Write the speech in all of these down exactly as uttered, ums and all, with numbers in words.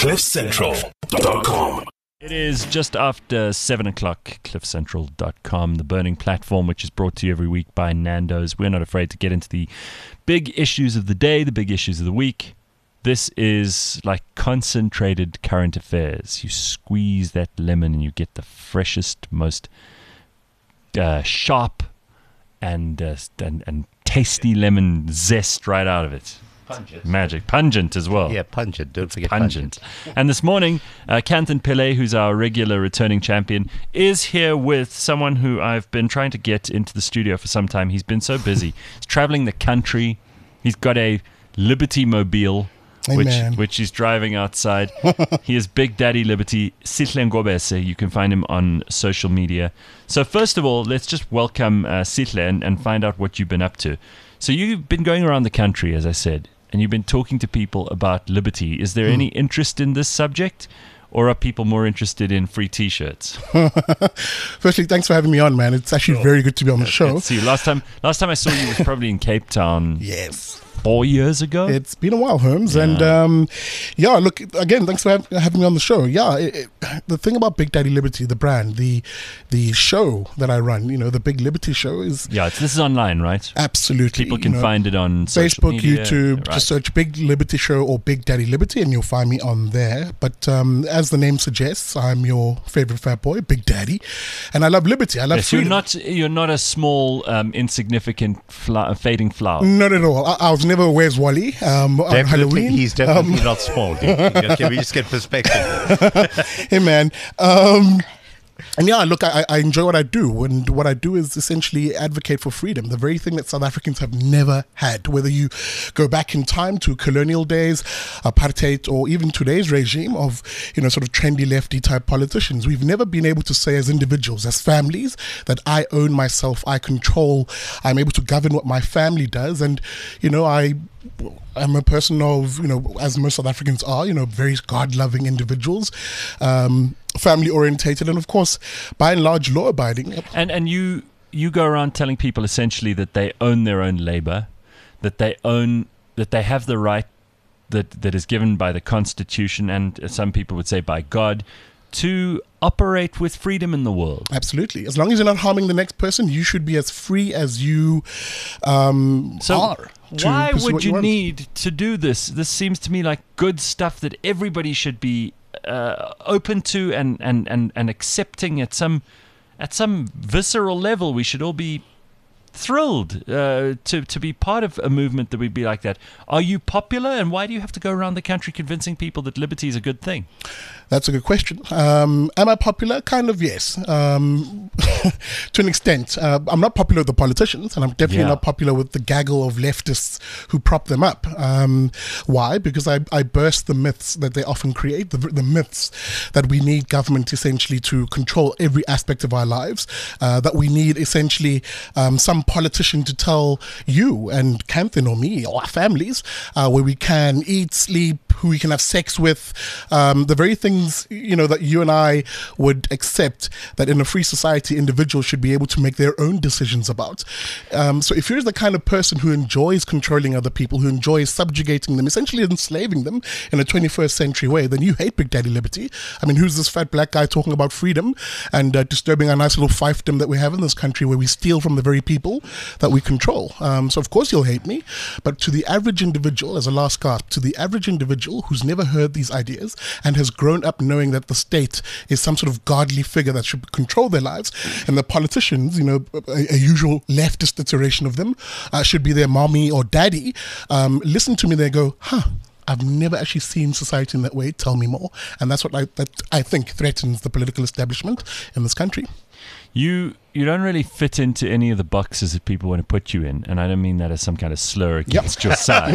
cliff central dot com. It is just after seven o'clock, cliff central dot com, the burning platform, which is brought to you every week by Nando's. We're not afraid to get into the big issues of the day, the big issues of the week. This is like concentrated current affairs. You squeeze that lemon and you get the freshest, most uh, sharp and, uh, and and tasty lemon zest right out of it. Pungent. Magic. Pungent as well. Yeah, pungent. Don't forget Pungent. pungent. And this morning, uh, Kanthan Pillay, who's our regular returning champion, is here with someone who I've been trying to get into the studio for some time. He's been so busy. He's traveling the country. He's got a Liberty Mobile, which, which he's driving outside. He is Big Daddy Liberty, Sihle Ngobese. You can find him on social media. So first of all, let's just welcome uh, Sihle and, and find out what you've been up to. So you've been going around the country, as I said, and you've been talking to people about liberty. Is there hmm. any interest in this subject, or are people more interested in free T-shirts? Firstly, thanks for having me on, man. It's actually sure. very good to be on the show. See, last time, last time I saw you was probably in Cape Town. Yes. Four years ago? It's been a while, Holmes. Yeah. And um, yeah, look, again, thanks for have, having me on the show. Yeah, it, it, the thing about Big Daddy Liberty, the brand, the the show that I run, you know, the Big Liberty show is... Yeah, it's, this is online, right? Absolutely. People can you know, find it on Facebook, media. YouTube. Right. Just search Big Liberty Show or Big Daddy Liberty and you'll find me on there. But um, as the name suggests, I'm your favorite fat boy, Big Daddy. And I love liberty. I love yes, freedom. You're not, you're not a small, um, insignificant, fla- fading flower. Not at all. I, I was never Where's Wally um, on Halloween. He's definitely um, not small, dude. Can we just get perspective? Hey, man. Um, and yeah, look, I, I enjoy what I do. And what I do is essentially advocate for freedom, the very thing that South Africans have never had. Whether you go back in time to colonial days, apartheid, or even today's regime of, you know, sort of trendy lefty type politicians, we've never been able to say as individuals, as families, that I own myself, I control, I'm able to govern what my family does. And, you know, I... I'm a person of, you know, as most South Africans are, you know, very God-loving individuals, um, family-orientated, and of course, by and large, law-abiding. And and you you go around telling people essentially that they own their own labor, that they own, that they have the right that that is given by the Constitution, and some people would say by God, to operate with freedom in the world. Absolutely. As long as you're not harming the next person, you should be as free as you um, so are. Why would you, you need to do this? This seems to me like good stuff that everybody should be uh, open to and, and, and, and accepting at some at some visceral level. We should all be thrilled uh, to to be part of a movement that would be like that. Are you popular, and why do you have to go around the country convincing people that liberty is a good thing? That's a good question. Um, am I popular? Kind of, yes. Um, to an extent. Uh, I'm not popular with the politicians, and I'm definitely Yeah. not popular with the gaggle of leftists who prop them up. Um, why? Because I, I burst the myths that they often create, the, the myths that we need government essentially to control every aspect of our lives, uh, that we need essentially um, some politician to tell you and Kanthan or me or our families uh, where we can eat, sleep, who we can have sex with, um, the very things, you know, that you and I would accept that in a free society individuals should be able to make their own decisions about. Um, so if you're the kind of person who enjoys controlling other people, who enjoys subjugating them, essentially enslaving them in a twenty-first century way, then you hate Big Daddy Liberty. I mean, who's this fat black guy talking about freedom and uh, disturbing our nice little fiefdom that we have in this country where we steal from the very people that we control? Um, so of course you'll hate me, but to the average individual, as a last gasp, to the average individual who's never heard these ideas and has grown up knowing that the state is some sort of godly figure that should control their lives, and the politicians, you know, a, a usual leftist iteration of them, uh, should be their mommy or daddy, um, listen to me, they go, huh, I've never actually seen society in that way, tell me more. And that's what I, that I think threatens the political establishment in this country. You you don't really fit into any of the boxes that people want to put you in, and I don't mean that as some kind of slur against yep. your size.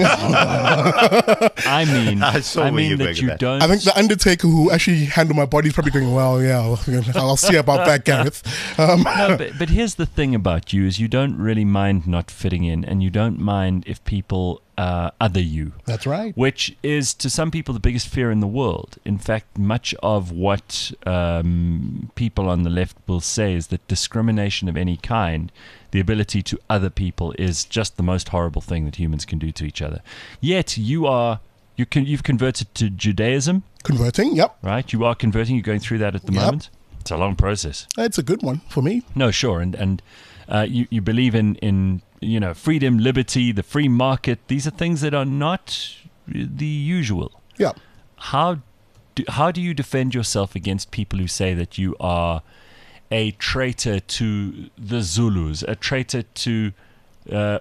I mean, I, I mean that you that. don't. I think the Undertaker who actually handled my body is probably going, well, yeah, I'll, I'll see about that, Gareth. Um, no, but, but here's the thing about you is you don't really mind not fitting in, and you don't mind if people uh, other you. That's right. Which is, to some people, the biggest fear in the world. In fact, much of what um, people on the left will say is that discrimination of any kind, the ability to other people, is just the most horrible thing that humans can do to each other. Yet you are You can, you've converted to Judaism, Converting, yep. right? You are converting. You're going through that at the Yep. moment. It's a long process. It's a good one for me. No, sure, and and uh, you you believe in in you know freedom, liberty, the free market. These are things that are not the usual. Yeah. How do, how do you defend yourself against people who say that you are a traitor to the Zulus, a traitor to uh,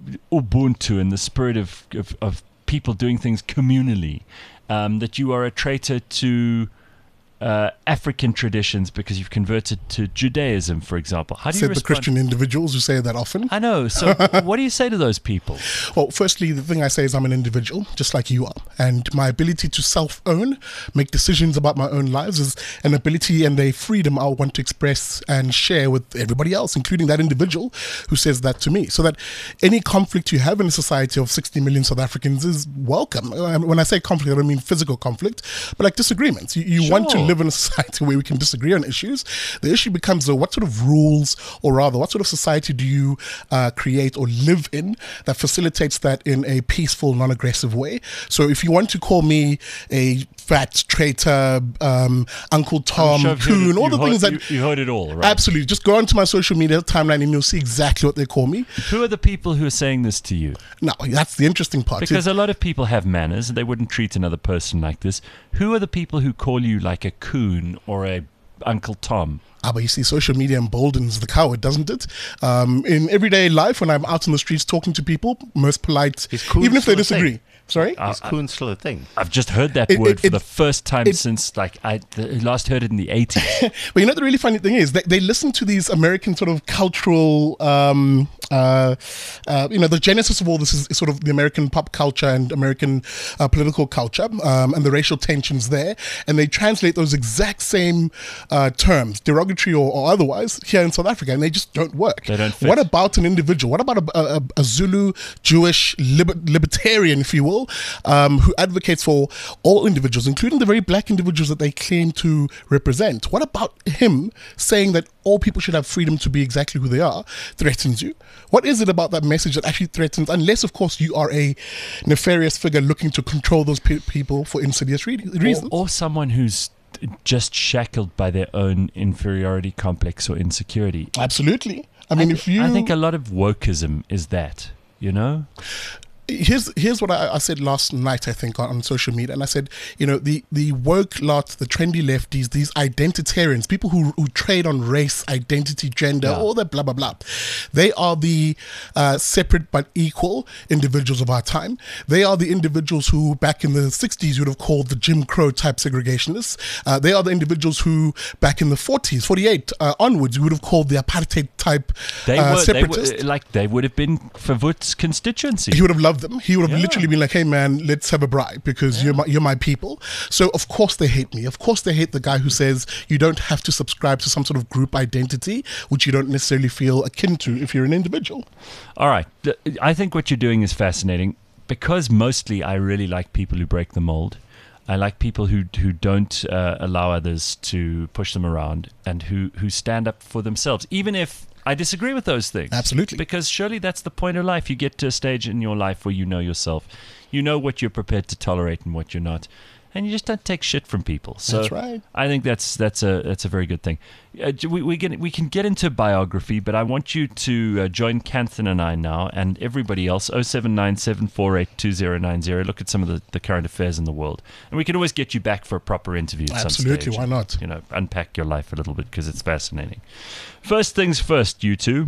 Ubuntu and the spirit of, of, of people doing things communally, um, that you are a traitor to uh, African traditions because you've converted to Judaism, for example? How do you Said the respond? Christian individuals who say that often. I know. So what do you say to those people? Well, firstly, the thing I say is I'm an individual, just like you are. And my ability to self-own, make decisions about my own lives is an ability and a freedom I want to express and share with everybody else, including that individual who says that to me. So that any conflict you have in a society of sixty million South Africans is welcome. When I say conflict, I don't mean physical conflict, but like disagreements. You, you want to Sure. live in a society where we can disagree on issues. The issue becomes, though, what sort of rules, or rather, what sort of society do you uh, create or live in that facilitates that in a peaceful, non-aggressive way? So if you want to call me a fat traitor, um, Uncle Tom, Sure, you've heard coon, it- all the you've things heard- that... you, you heard it all, right? Absolutely. Just go onto my social media timeline and you'll see exactly what they call me. Who are the people who are saying this to you? Now, that's the interesting part. Because a lot of people have manners and they wouldn't treat another person like this. Who are the people who call you like a coon or a Uncle Tom? Ah, but you see, social media emboldens the coward, doesn't it? Um, in everyday life, when I'm out on the streets talking to people, most polite, Is coon even if they still a thing? disagree. Sorry? Uh, Is coon still a thing? I've just heard that It- word it- for it- the first time it- since like I the, last heard it in the eighties. But you know, the really funny thing is they, they listen to these American sort of cultural, um, uh, uh, you know, the genesis of all this is, is sort of the American pop culture and American uh, political culture um, and the racial tensions there. And they translate those exact same uh, terms, derogatory or, or otherwise, here in South Africa, and they just don't work. They don't fit. What about an individual? What about a, a, a Zulu, Jewish, liber- libertarian, if you will, um, who advocates for all individuals, including the very black individuals that they claim to represent? What about him saying that all people should have freedom to be exactly who they are threatens you? What is it about that message that actually threatens, unless, of course, you are a nefarious figure looking to control those pe- people for insidious re- reasons? Or, or someone who's just shackled by their own inferiority complex or insecurity. Absolutely. I mean, I, if you... I think a lot of wokeism is that, you know? Here's here's what I, I said last night, I think, on, on social media. And I said, you know, the, the woke lot, the trendy lefties, these identitarians, people who, who trade on race, identity, gender, Yeah. all that blah, blah, blah. They are the uh, separate but equal individuals of our time. They are the individuals who, back in the sixties, you would have called the Jim Crow type segregationists. Uh, they are the individuals who, back in the forties, forty-eight uh, onwards, you would have called the apartheid type They uh, were, they separatists. were like they would have been Favut's constituency. He would have loved them. He would have Yeah. literally been like, "Hey, man, let's have a bribe because you're my, you're my people." So of course they hate me. Of course they hate the guy who says you don't have to subscribe to some sort of group identity, which you don't necessarily feel akin to if you're an individual. All right. Th- I think what you're doing is fascinating because mostly I really like people who break the mold. I like people who who don't uh, allow others to push them around and who, who stand up for themselves, even if I disagree with those things. Absolutely. Because surely that's the point of life. You get to a stage in your life where you know yourself. You know what you're prepared to tolerate and what you're not. And you just don't take shit from people. So That's right. I think that's that's a that's a very good thing. Uh, j- we we can we can get into biography, but I want you to uh, join Canthan and I now, and everybody else. oh seven nine seven four eight two oh nine oh. Look at some of the, the current affairs in the world, and we can always get you back for a proper interview. At Absolutely, some stage why and, not? You know, unpack your life a little bit because it's fascinating. First things first, you two.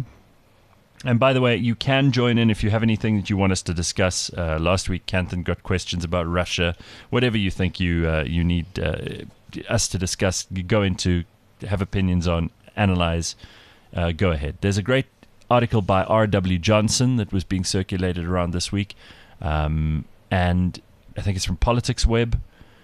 And by the way, you can join in if you have anything that you want us to discuss. Uh, last week, Canthan got questions about Russia. Whatever you think you uh, you need uh, us to discuss, you go into, have opinions on, analyze, uh, go ahead. There's a great article by R W Johnson that was being circulated around this week. Um, and I think it's from Politics Web.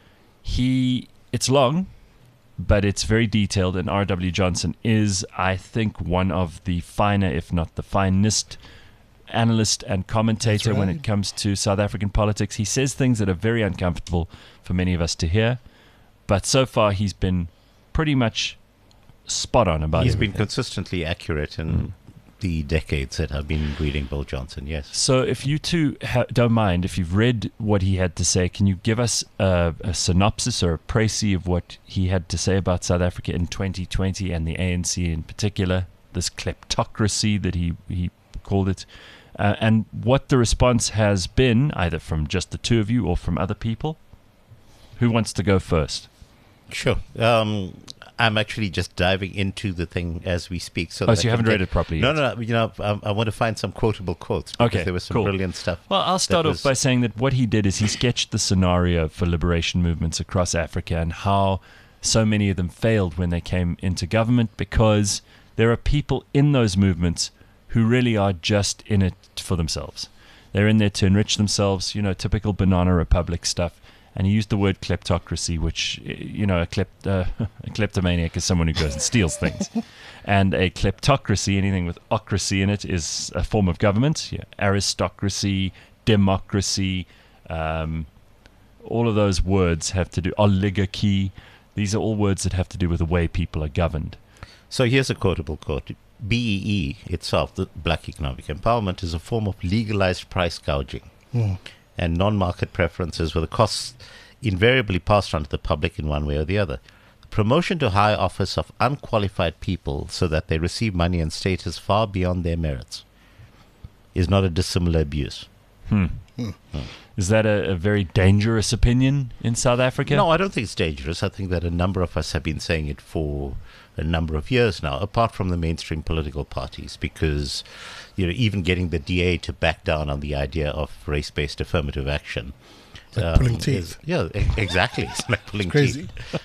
He, it's long, but it's very detailed, and R W Johnson is, I think, one of the finer, if not the finest, analyst and commentator That's when right. it comes to South African politics. He says things that are very uncomfortable for many of us to hear, but so far he's been pretty much spot on about He's everything. been consistently accurate in the decades that I've been reading Bill Johnson, yes. So if you two ha- don't mind, if you've read what he had to say, can you give us a, a synopsis or a précis of what he had to say about South Africa in twenty twenty and the A N C in particular, this kleptocracy that he, he called it, uh, and what the response has been, either from just the two of you or from other people? Who wants to go first? Sure. Um, I'm actually just diving into the thing as we speak. So Oh, that so I you can haven't get- read it properly No, yet? no, no. You know, I, I want to find some quotable quotes. Because Okay, there was some cool. brilliant stuff. Well, I'll start that off was- by saying that what he did is he sketched the scenario for liberation movements across Africa and how so many of them failed when they came into government, because there are people in those movements who really are just in it for themselves. They're in there to enrich themselves, you know, typical Banana Republic stuff. And he used the word kleptocracy, which, you know, a, klept, uh, a kleptomaniac is someone who goes and steals things. And a kleptocracy, anything with ocracy in it, is a form of government. Yeah, aristocracy, democracy, um, all of those words have to do, oligarchy. These are all words that have to do with the way people are governed. So here's a quotable quote. B E E itself, the Black Economic Empowerment, is a form of legalized price gouging Mm. and non-market preferences with the costs invariably passed on to the public in one way or the other. The promotion to high office of unqualified people so that they receive money and status far beyond their merits is not a dissimilar abuse. Hmm. Is that a, a very dangerous opinion in South Africa? No, I don't think it's dangerous. I think that a number of us have been saying it for a number of years now, apart from the mainstream political parties, because, you know, even getting the D A to back down on the idea of race-based affirmative action. Like pulling teeth. is- yeah, e- exactly. It's like pulling Crazy.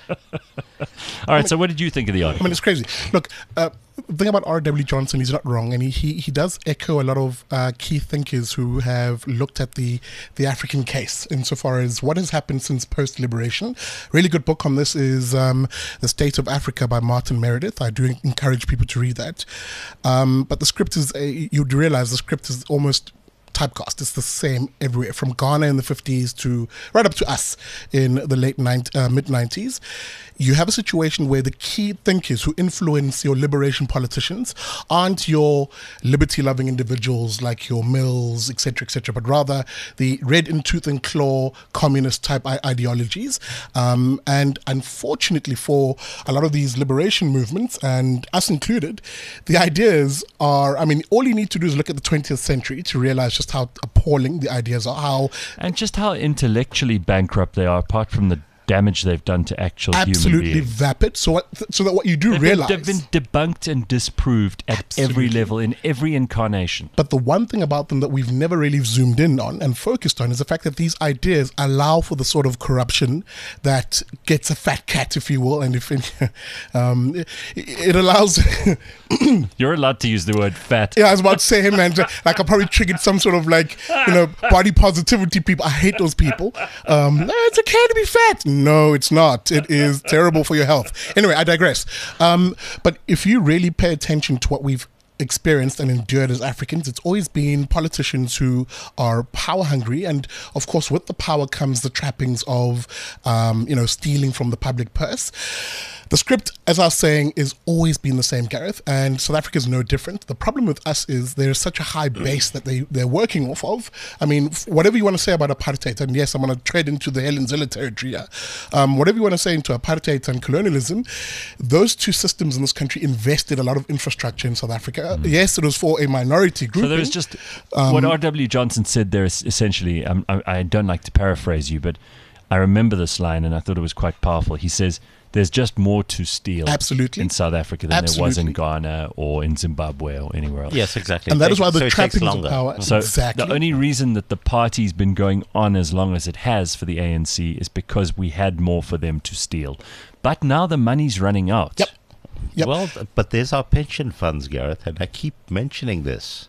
teeth. All right, so what did you think of the I article? mean, it's crazy. Look, uh, the thing about R W. Johnson, he's not wrong, and he, he, he does echo a lot of uh, key thinkers who have looked at the, the African case insofar as what has happened since post-liberation. Really good book on this is um, The State of Africa by Martin Meredith. I do encourage people to read that. Um, but the script is, uh, you'd realize the script is almost typecast. It's the same everywhere, from Ghana in the fifties to right up to us in the late nineties, uh, mid nineties. You have a situation where the key thinkers who influence your liberation politicians aren't your liberty-loving individuals like your Mills, et cetera, et cetera, but rather the red in tooth and claw communist type I- ideologies. Um, and unfortunately for a lot of these liberation movements, and us included, the ideas are, I mean, all you need to do is look at the twentieth century to realize just how appalling the ideas are, how And just how intellectually bankrupt they are, apart from the damage they've done to actual human absolutely beings. vapid. So, what, so that what you do They've realize. been, they've been debunked and disproved at every Absolutely. level, in every incarnation. But the one thing about them that we've never really zoomed in on and focused on is the fact that these ideas allow for the sort of corruption that gets a fat cat, if you will, and if um, it, it allows. You're allowed to use the word fat. Yeah, I was about to say him, and like I probably triggered some sort of like you know body positivity people. I hate those people. Um, "No, it's okay to be fat. No, it's not. It is terrible for your health. Anyway, I digress. Um, but if you really pay attention to what we've experienced and endured as Africans, it's always been politicians who are power hungry, and of course with the power comes the trappings of um, you know stealing from the public purse. The script, as I was saying, is always been the same, Gareth, and South Africa is no different. The problem with us is there's such a high base that they, they're working off of. I mean, f- whatever you want to say about apartheid, and yes, I'm going to tread into the Helen Zille territory here. Um, whatever you want to say into apartheid and colonialism, those two systems in this country invested a lot of infrastructure in South Africa. Yes, it was for a minority group. So there was just what R W. Johnson said there is essentially, um, I, I don't like to paraphrase you, but I remember this line and I thought it was quite powerful. He says, there's just more to steal Absolutely. in South Africa than there was in Absolutely. Ghana or in Zimbabwe or anywhere else. Yes, exactly. And that is why the So it takes trappings of longer. power. So exactly. the only reason that the party's been going on as long as it has for the A N C is because we had more for them to steal. But now the money's running out. Yep. Yep. Well, th- but there's our pension funds, Gareth, and I keep mentioning this.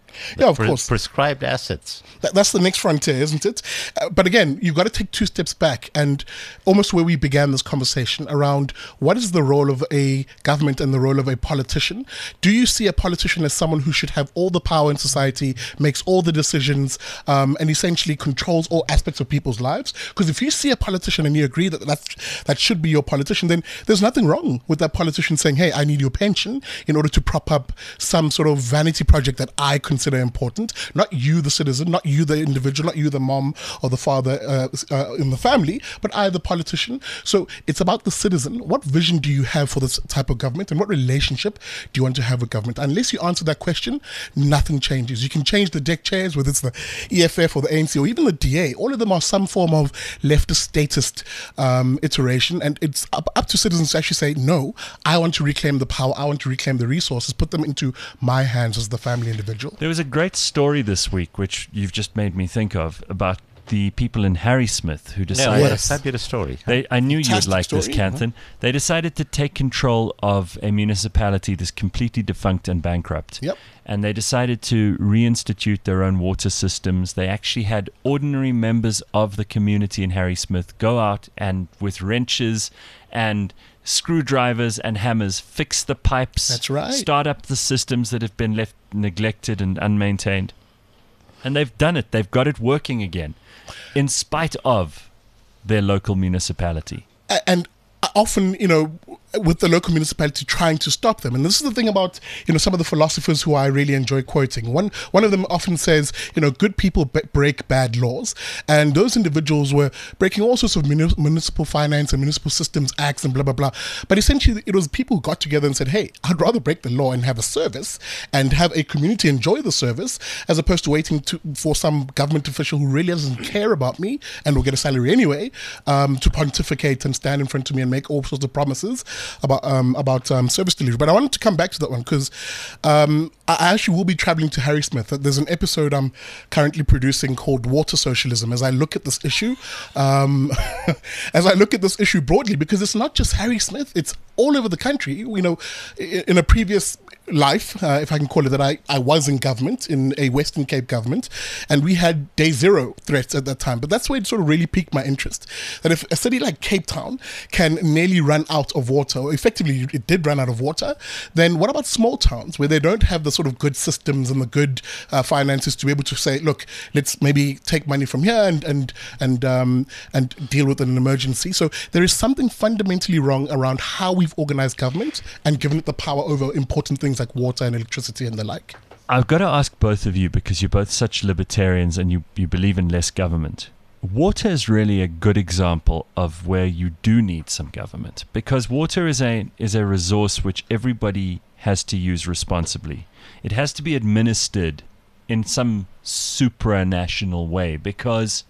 Yeah, of Pre- course. Prescribed assets. That, that's the next frontier, isn't it? Uh, but again, you've got to take two steps back and almost where we began this conversation around what is the role of a government and the role of a politician. Do you see a politician as someone who should have all the power in society, makes all the decisions, um, and essentially controls all aspects of people's lives? Because if you see a politician and you agree that that's, that should be your politician, then there's nothing wrong with that politician saying, hey, I need your pension in order to prop up some sort of vanity project that I consider important. Not you, the citizen, not you, the individual, not you, the mom or the father uh, uh, in the family, but I, the politician. So it's about the citizen. What vision do you have for this type of government, and what relationship do you want to have with government? Unless you answer that question, nothing changes. You can change the deck chairs, whether it's the E F F or the A N C or even the D A. All of them are some form of leftist statist um, iteration, and it's up, up to citizens to actually say, no, I want to reclaim the power, I want to reclaim the resources, put them into my hands as the family individual. There was a great story this week, which you've just made me think of, about the people in Harrismith who Yeah, decided... what a Yes. fabulous story. They, I knew you'd Fantastic like this, story, Canthan. They decided to take control of a municipality that's completely defunct and bankrupt. Yep. And they decided to reinstitute their own water systems. They actually had ordinary members of the community in Harrismith go out and with wrenches and screwdrivers and hammers fix the pipes. That's right. Start up the systems that have been left neglected and unmaintained. And they've done it. They've got it working again, in spite of their local municipality. A- and often, you know, with the local municipality trying to stop them. And this is the thing about, you know, some of the philosophers who I really enjoy quoting. One one of them often says, you know, good people b- break bad laws. And those individuals were breaking all sorts of muni- municipal finance and municipal systems acts and blah, blah, blah. But essentially, it was people who got together and said, hey, I'd rather break the law and have a service and have a community enjoy the service as opposed to waiting to, for some government official who really doesn't care about me and will get a salary anyway um, to pontificate and stand in front of me and make all sorts of promises about um, about um, service delivery. But I wanted to come back to that one because um, I actually will be traveling to Harrismith. There's an episode I'm currently producing called Water Socialism as I look at this issue, um, as I look at this issue broadly, because it's not just Harrismith, it's all over the country. You know, in a previous life, uh, if I can call it that, I, I was in government, in a Western Cape government, and we had day zero threats at that time. But that's where it sort of really piqued my interest. That if a city like Cape Town can nearly run out of water, or effectively it did run out of water, then what about small towns where they don't have the sort of good systems and the good uh, finances to be able to say, look, let's maybe take money from here and and and um, and deal with an emergency. So there is something fundamentally wrong around how we've organized government and given it the power over important things like water and electricity and the like. I've got to ask both of you, because you're both such libertarians and you, you believe in less government. Water is really a good example of where you do need some government, because water is a is a resource which everybody has to use responsibly. It has to be administered in some supranational way, because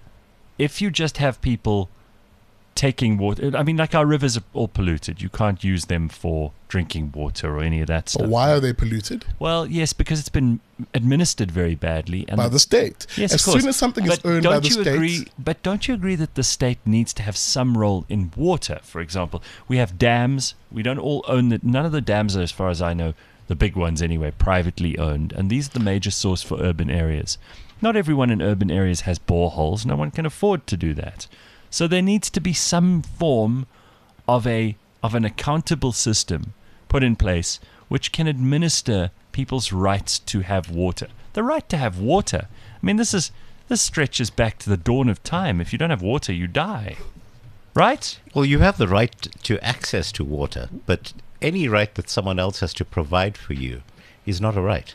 if you just have people taking water, I mean, like our rivers are all polluted. You can't use them for drinking water or any of that stuff. But why are they polluted? Well, yes, because it's been administered very badly. And By the state. Yes, as of course. soon as something but is owned by don't the you state. agree, but don't you agree that the state needs to have some role in water? For example, we have dams. We don't all own the, none of the dams are, as far as I know, the big ones anyway, privately owned. And these are the major source for urban areas. Not everyone in urban areas has boreholes. No one can afford to do that. So there needs to be some form of a of an accountable system put in place which can administer people's rights to have water. The right to have water. I mean, this is this stretches back to the dawn of time. If you don't have water, you die. Right? Well, you have the right to access to water, but any right that someone else has to provide for you is not a right.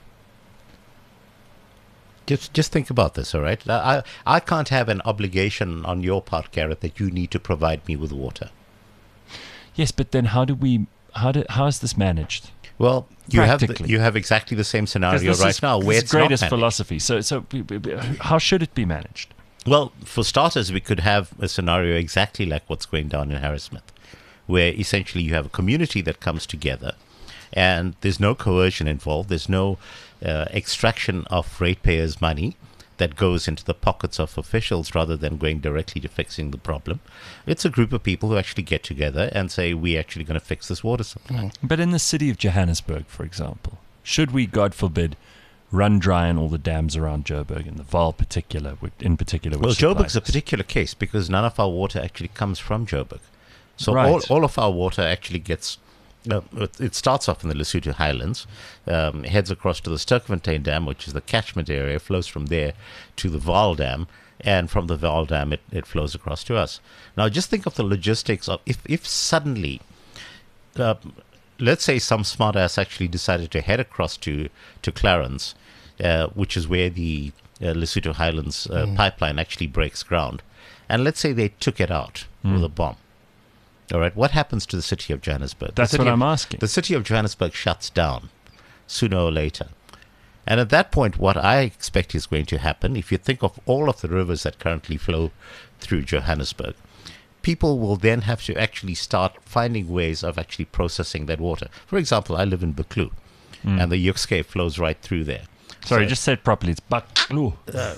Just just think about this, all right? I, I can't have an obligation on your part, Gareth, that you need to provide me with water. Yes, but then how do we, how do, how is this managed? Well, you have the, Practically. you have exactly the same 'Cause scenario this right is, now this where is it's not greatest managed. philosophy. So, so b- b- b- how should it be managed? Well, for starters, we could have a scenario exactly like what's going down in Harrismith, where essentially you have a community that comes together and there's no coercion involved. There's no uh, extraction of ratepayers' money that goes into the pockets of officials rather than going directly to fixing the problem. It's a group of people who actually get together and say, we're actually going to fix this water supply. But in the city of Johannesburg, for example, should we, God forbid, run dry in all the dams around Joburg, and the Vaal particular, which- in particular. Which Well, supplies Joburg's a us. particular case because none of our water actually comes from Joburg. So Right. all, all of our water actually gets, uh, it it starts off in the Lesotho Highlands, um, heads across to the Sturkfontein Dam, which is the catchment area, flows from there to the Vaal Dam, and from the Vaal Dam it, it flows across to us. Now just think of the logistics of if, if suddenly, uh, let's say some smartass actually decided to head across to, to Clarence, uh, which is where the uh, Lesotho Highlands uh, pipeline actually breaks ground. And let's say they took it out with a bomb. All right, what happens to the city of Johannesburg? The That's city what of- I'm asking. The city of Johannesburg shuts down sooner or later. And at that point, what I expect is going to happen, if you think of all of the rivers that currently flow through Johannesburg, people will then have to actually start finding ways of actually processing that water. For example, I live in Buccleuch, and the Yukske flows right through there. Sorry, So- just say it properly. It's Buccleuch.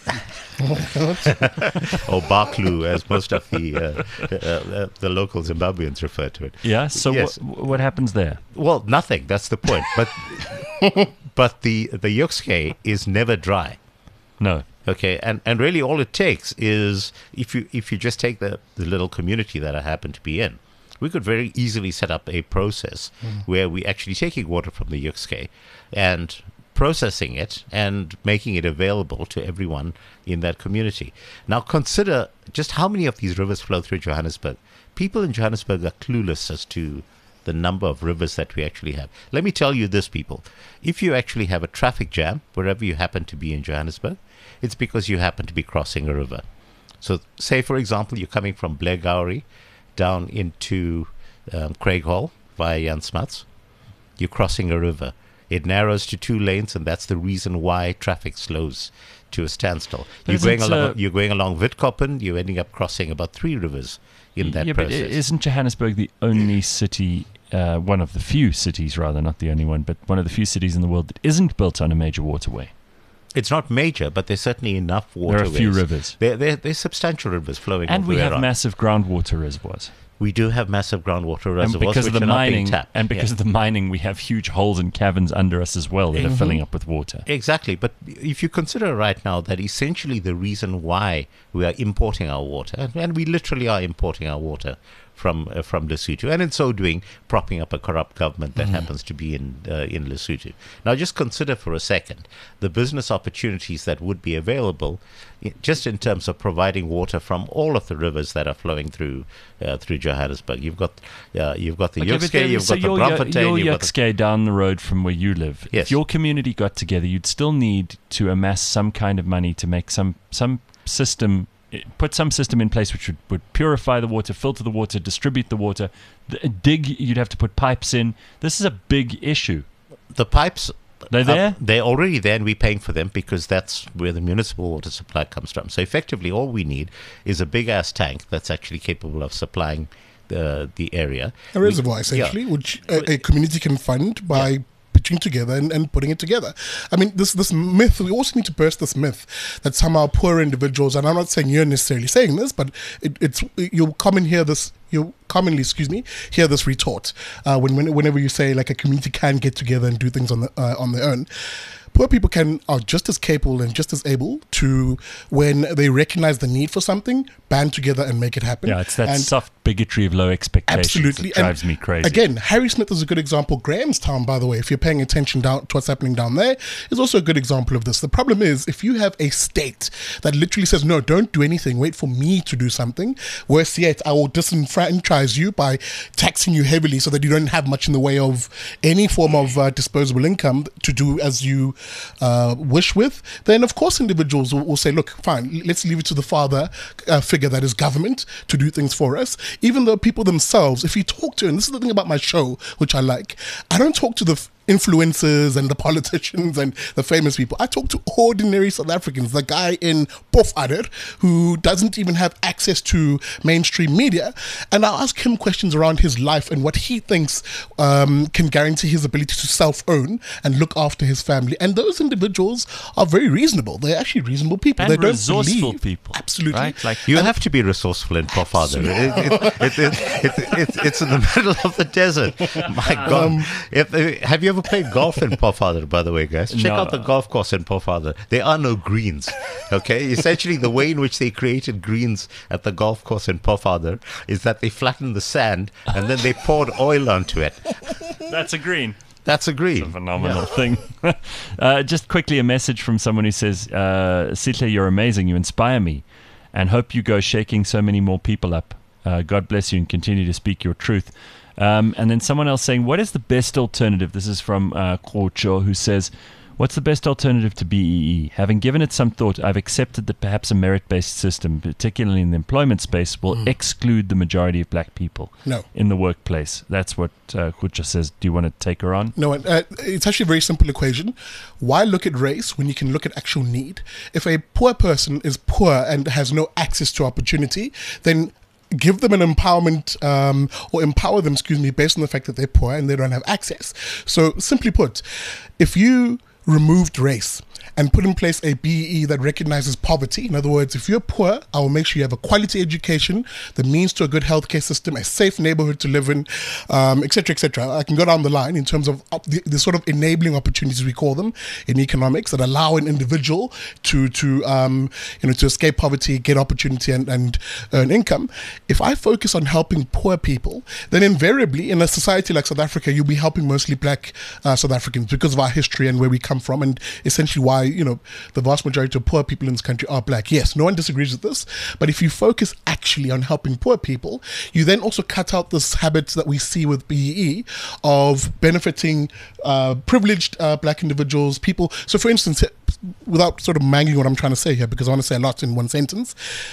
or Barclay, as most of the uh, uh, uh, the local Zimbabweans refer to it. Yeah. So Yes. wh- what happens there? Well, nothing. That's the point. But but the the Yukske is never dry. No. Okay, and and really all it takes is if you if you just take the the little community that I happen to be in, we could very easily set up a process where we actually taking water from the Yukske and processing it and making it available to everyone in that community. Now consider just how many of these rivers flow through Johannesburg. People in Johannesburg are clueless as to the number of rivers that we actually have. Let me tell you this, people. If you actually have a traffic jam wherever you happen to be in Johannesburg, it's because you happen to be crossing a river. So say, for example, you're coming from Blair Gowrie down into um, Craighall via Jan Smuts. You're crossing a river. It narrows to two lanes, and that's the reason why traffic slows to a standstill. But You're going isn't, along. uh, You're going along Witkoppen. You're ending up crossing about three rivers in that yeah, but i- process. isn't Johannesburg the only city, uh, one of the few cities, rather, not the only one, but one of the few cities in the world that isn't built on a major waterway? It's not major, but there's certainly enough There waterways. are a few rivers. There, there, there's substantial rivers flowing. And we everywhere have around. massive groundwater reservoirs. We do have massive groundwater reservoirs, And because which of the are not being mining, tapped. and because Yeah. of the mining, we have huge holes and caverns under us as well that Mm-hmm. are filling up with water. Exactly, but if you consider right now that essentially the reason why we are importing our water, and, and we literally are importing our water from uh, from Lesotho, and in so doing, propping up a corrupt government that happens to be in uh, in Lesotho. Now, just consider for a second the business opportunities that would be available, i- just in terms of providing water from all of the rivers that are flowing through uh, through Johannesburg. You've got uh, you've got the Okay, but Yukske, then- you've so got the your, Braamfontein, your you've got the Yukske down the road from where you live. Yes. If your community got together, you'd still need to amass some kind of money to make some some system, eh, put some system in place which would, would purify the water, filter the water, distribute the water, th- dig. You'd have to put pipes in. This is a big issue. the pipes. They're Uh, there. they're already there, and we're paying for them because that's where the municipal water supply comes from. So effectively, all we need is a big ass tank that's actually capable of supplying the the area. A We- reservoir, yeah. essentially, which a, a community can fund by pitching together and, and putting it together. I mean, this this myth, we also need to burst this myth that somehow poor individuals, and I'm not saying you're necessarily saying this, but it, it's you'll come and hear this, you'll commonly, excuse me, hear this retort uh, when, when whenever you say like a community can get together and do things on the, uh, on their own. Poor people can are just as capable and just as able to, when they recognize the need for something, band together and make it happen. Yeah, it's that And soft bigotry of low expectations absolutely that drives And me crazy. Again, Harry Smith is a good example. Grahamstown, by the way, if you're paying attention down to what's happening down there, is also a good example of this. The problem is if you have a state that literally says, no, don't do anything, wait for me to do something, worse yet, I will disenfranchise you by taxing you heavily so that you don't have much in the way of any form of uh, disposable income to do as you uh, wish with, then of course individuals will, will say, look, fine, let's leave it to the father uh, figure that is government to do things for us. Even though people themselves, if you talk to, and this is the thing about my show, which I like, I don't talk to the f- influencers and the politicians and the famous people. I talk to ordinary South Africans, the guy in Pofadder who doesn't even have access to mainstream media, and I'll ask him questions around his life and what he thinks um, can guarantee his ability to self-own and look after his family. And those individuals are very reasonable. They're actually reasonable people. And they don't resourceful believe. people. Absolutely. Right? Like You have to be resourceful in Pofadder. It, it, it, it, it, it, it's in the middle of the desert. My God. Um, if, uh, have you ever ever played golf in Pofadder, by the way, guys? Check No. out the golf course in Pofadder. There are no greens. Okay, essentially the way in which they created greens at the golf course in Pofadder is that they flattened the sand and then they poured oil onto it. That's a green. That's a green. A phenomenal thing. uh, just quickly, a message from someone who says, uh, Sihle, you're amazing. You inspire me and hope you go shaking so many more people up. Uh, God bless you and continue to speak your truth. Um, and then someone else saying, what is the best alternative? This is from uh, Kocho, who says, what's the best alternative to B E E? Having given it some thought, I've accepted that perhaps a merit-based system, particularly in the employment space, will mm. exclude the majority of black people no. in the workplace. That's what uh, Kocho says. Do you want to take her on? No, uh, it's actually a very simple equation. Why look at race when you can look at actual need? If a poor person is poor and has no access to opportunity, then give them an empowerment um, or empower them, excuse me, based on the fact that they're poor and they don't have access. So simply put, if you removed race and put in place a B E E that recognizes poverty. In other words, if you're poor, I will make sure you have a quality education, the means to a good healthcare system, a safe neighborhood to live in, um, et cetera, et cetera. I can go down the line in terms of the, the sort of enabling opportunities we call them in economics that allow an individual to to um, you know to escape poverty, get opportunity, and, and earn income. If I focus on helping poor people, then invariably in a society like South Africa, you'll be helping mostly black uh, South Africans because of our history and where we come from, and essentially why you know the vast majority of poor people in this country are black. Yes, no one disagrees with this, but if you focus actually on helping poor people, you then also cut out this habit that we see with B E E of benefiting uh, privileged uh, black individuals, people. So for instance, without sort of mangling what I'm trying to say here, because I want to say a lot in one sentence,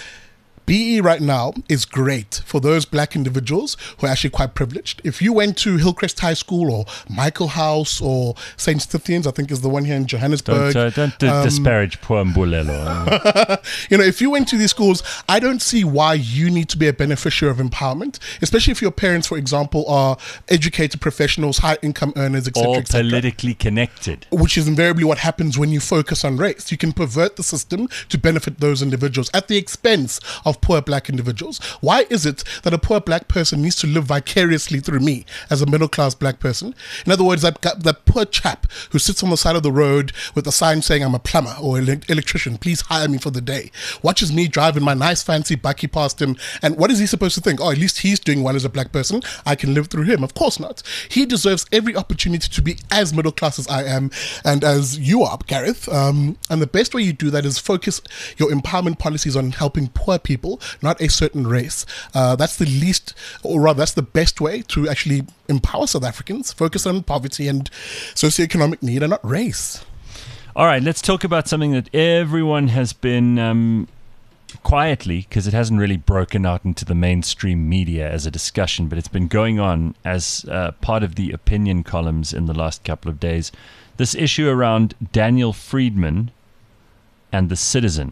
B E E right now is great for those black individuals who are actually quite privileged. If you went to Hillcrest High School or Michael House or Saint Stithians, I think is the one here in Johannesburg. Don't, uh, don't d- um, disparage poor Mbulelo. You know, if you went to these schools, I don't see why you need to be a beneficiary of empowerment, especially if your parents, for example, are educated professionals, high income earners, et cetera, All et cetera. politically connected. Which is invariably what happens when you focus on race. You can pervert the system to benefit those individuals at the expense of poor black individuals. Why is it that a poor black person needs to live vicariously through me as a middle class black person? In other words, that, that poor chap who sits on the side of the road with a sign saying I'm a plumber or an electrician, please hire me for the day, watches me driving my nice fancy bucky past him, and what is he supposed to think? Oh, at least he's doing well as a black person, I can live through him. Of course not. He deserves every opportunity to be as middle class as I am and as you are, Gareth. Um, and the best way you do that is focus your empowerment policies on helping poor people, not a certain race. Uh, that's the least, or rather, that's the best way to actually empower South Africans. Focus on poverty and socioeconomic need and not race. All right, let's talk about something that everyone has been um, quietly, because it hasn't really broken out into the mainstream media as a discussion, but it's been going on as uh, part of the opinion columns in the last couple of days. This issue around Daniel Friedman and the Citizen.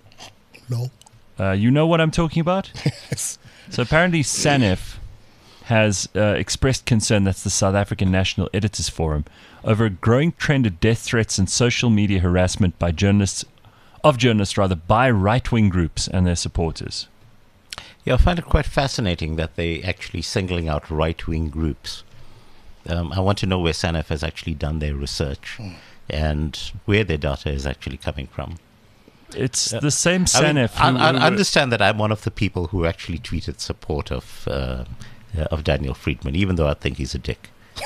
No. Uh, you know what I'm talking about? Yes. So apparently SANEF has uh, expressed concern, that's the South African National Editors Forum, over a growing trend of death threats and social media harassment by journalists, of journalists rather, by right-wing groups and their supporters. Yeah, I find it quite fascinating that they actually singling out right-wing groups. Um, I want to know where SANEF has actually done their research mm. and where their data is actually coming from. It's Yeah. the same I mean, SANEF. I, who- I who- understand that I'm one of the people who actually tweeted support of uh, uh, of Daniel Friedman, even though I think he's a dick.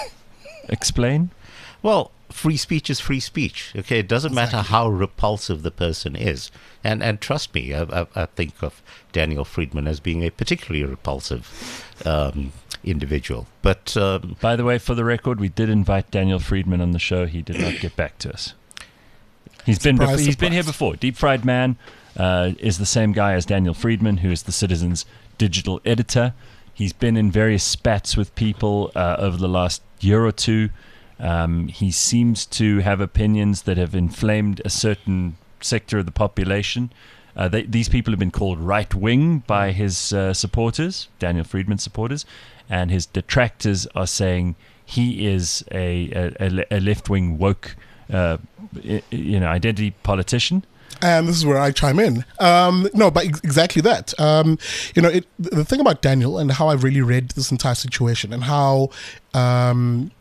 Explain? Well, free speech is free speech. Okay, it doesn't matter how repulsive the person is, and and trust me, I, I, I think of Daniel Friedman as being a particularly repulsive um, individual. But um, By the way, for the record, we did invite Daniel Friedman on the show. He did not get back to us. He's been Surprise, bef- he's been here surprise. before. Deep Fried Man uh, is the same guy as Daniel Friedman, who is the Citizen's digital editor. He's been in various spats with people uh, over the last year or two. Um, he seems to have opinions that have inflamed a certain sector of the population. Uh, they, these people have been called right-wing by his uh, supporters, Daniel Friedman supporters, and his detractors are saying he is a, a, a left-wing woke uh, i- you know, identity politician. And this is where I chime in. Um, no, but ex- exactly that. Um, you know, it, the thing about Daniel and how I've really read this entire situation and how um,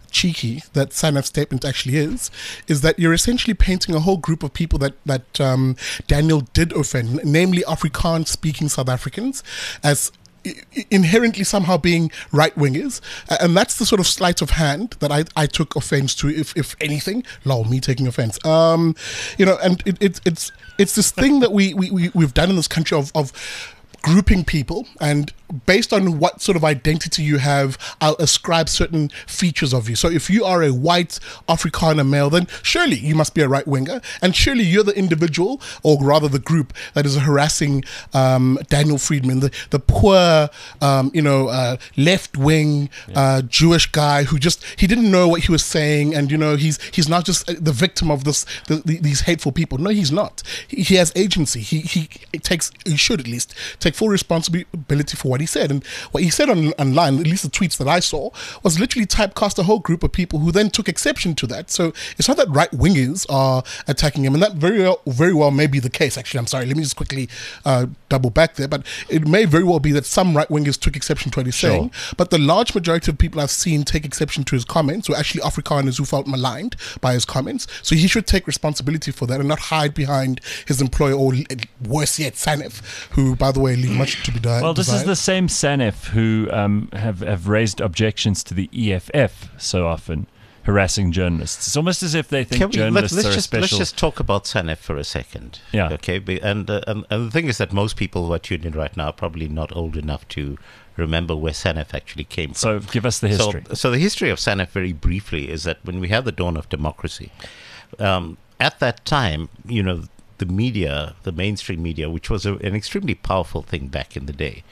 cheeky that SANEF's statement actually is, is that you're essentially painting a whole group of people that, that um, Daniel did offend, namely Afrikaans-speaking South Africans, as inherently somehow being right-wingers, and that's the sort of sleight of hand that I, I took offense to, if if anything. Lol, me taking offense. Um, you know, and it, it, it's it's this thing that we, we, we, we've done in this country of, of grouping people, and based on what sort of identity you have, I'll ascribe certain features of you. So if you are a white Afrikaner male, then surely you must be a right winger, and surely you're the individual, or rather the group, that is harassing um, Daniel Friedman, the the poor, um, you know, uh, left wing uh, Jewish guy who just he didn't know what he was saying, and you know he's he's not just the victim of this the, the, these hateful people. No, he's not. He, he has agency. He he takes he should at least take full responsibility for what he said. And what he said on, online, at least the tweets that I saw, was literally typecast a whole group of people who then took exception to that. So it's not that right wingers are attacking him, and that very well, very well may be the case. Actually, I'm sorry, let me just quickly uh, double back there, but it may very well be that some right wingers took exception to what he's Sure. saying, but the large majority of people I've seen take exception to his comments were actually Afrikaners who felt maligned by his comments. So he should take responsibility for that and not hide behind his employer, or worse yet, SANEF, who, by the way, leave much to be done. Well, this is the same SANEF who um, have, have raised objections to the E F F so often, harassing journalists. It's almost as if they think Can we, journalists let's, let's are just, a special... Let's just talk about SANEF for a second. Yeah. Okay. Be- And, uh, and, and the thing is that most people who are tuned in right now are probably not old enough to remember where SANEF actually came from. So give us the history. So, so the history of SANEF, very briefly, is that when we had the dawn of democracy, um, at that time, you know, the media, the mainstream media, which was a, an extremely powerful thing back in the day,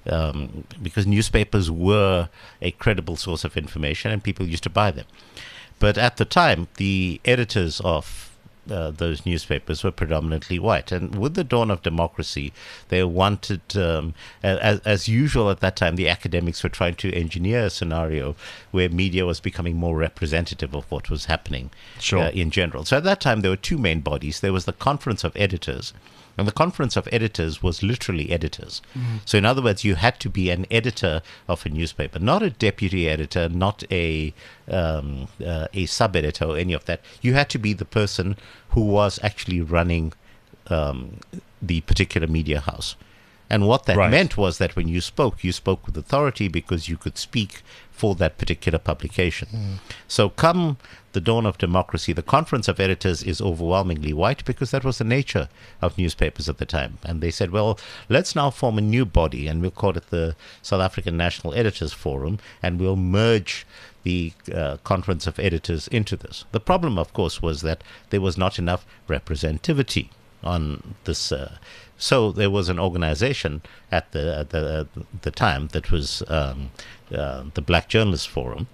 um, because newspapers were a credible source of information and people used to buy them. But at the time, the editors of uh, those newspapers were predominantly white. And with the dawn of democracy, they wanted, um, as, as usual at that time, the academics were trying to engineer a scenario where media was becoming more representative of what was happening Sure. uh, in general. So at that time, there were two main bodies. There was the Conference of Editors, and the Conference of Editors was literally editors. Mm. So in other words, you had to be an editor of a newspaper, not a deputy editor, not a um, uh, a sub-editor or any of that. You had to be the person who was actually running um, the particular media house. And what that Right. meant was that when you spoke, you spoke with authority because you could speak for that particular publication. Mm. So come the dawn of democracy, the Conference of Editors is overwhelmingly white because that was the nature of newspapers at the time. And they said, well, let's now form a new body, and we'll call it the South African National Editors Forum, and we'll merge the uh, Conference of Editors into this. The problem, of course, was that there was not enough representativity on this. Uh, so there was an organization at the at the, uh, the time that was um, uh, the Black Journalists Forum,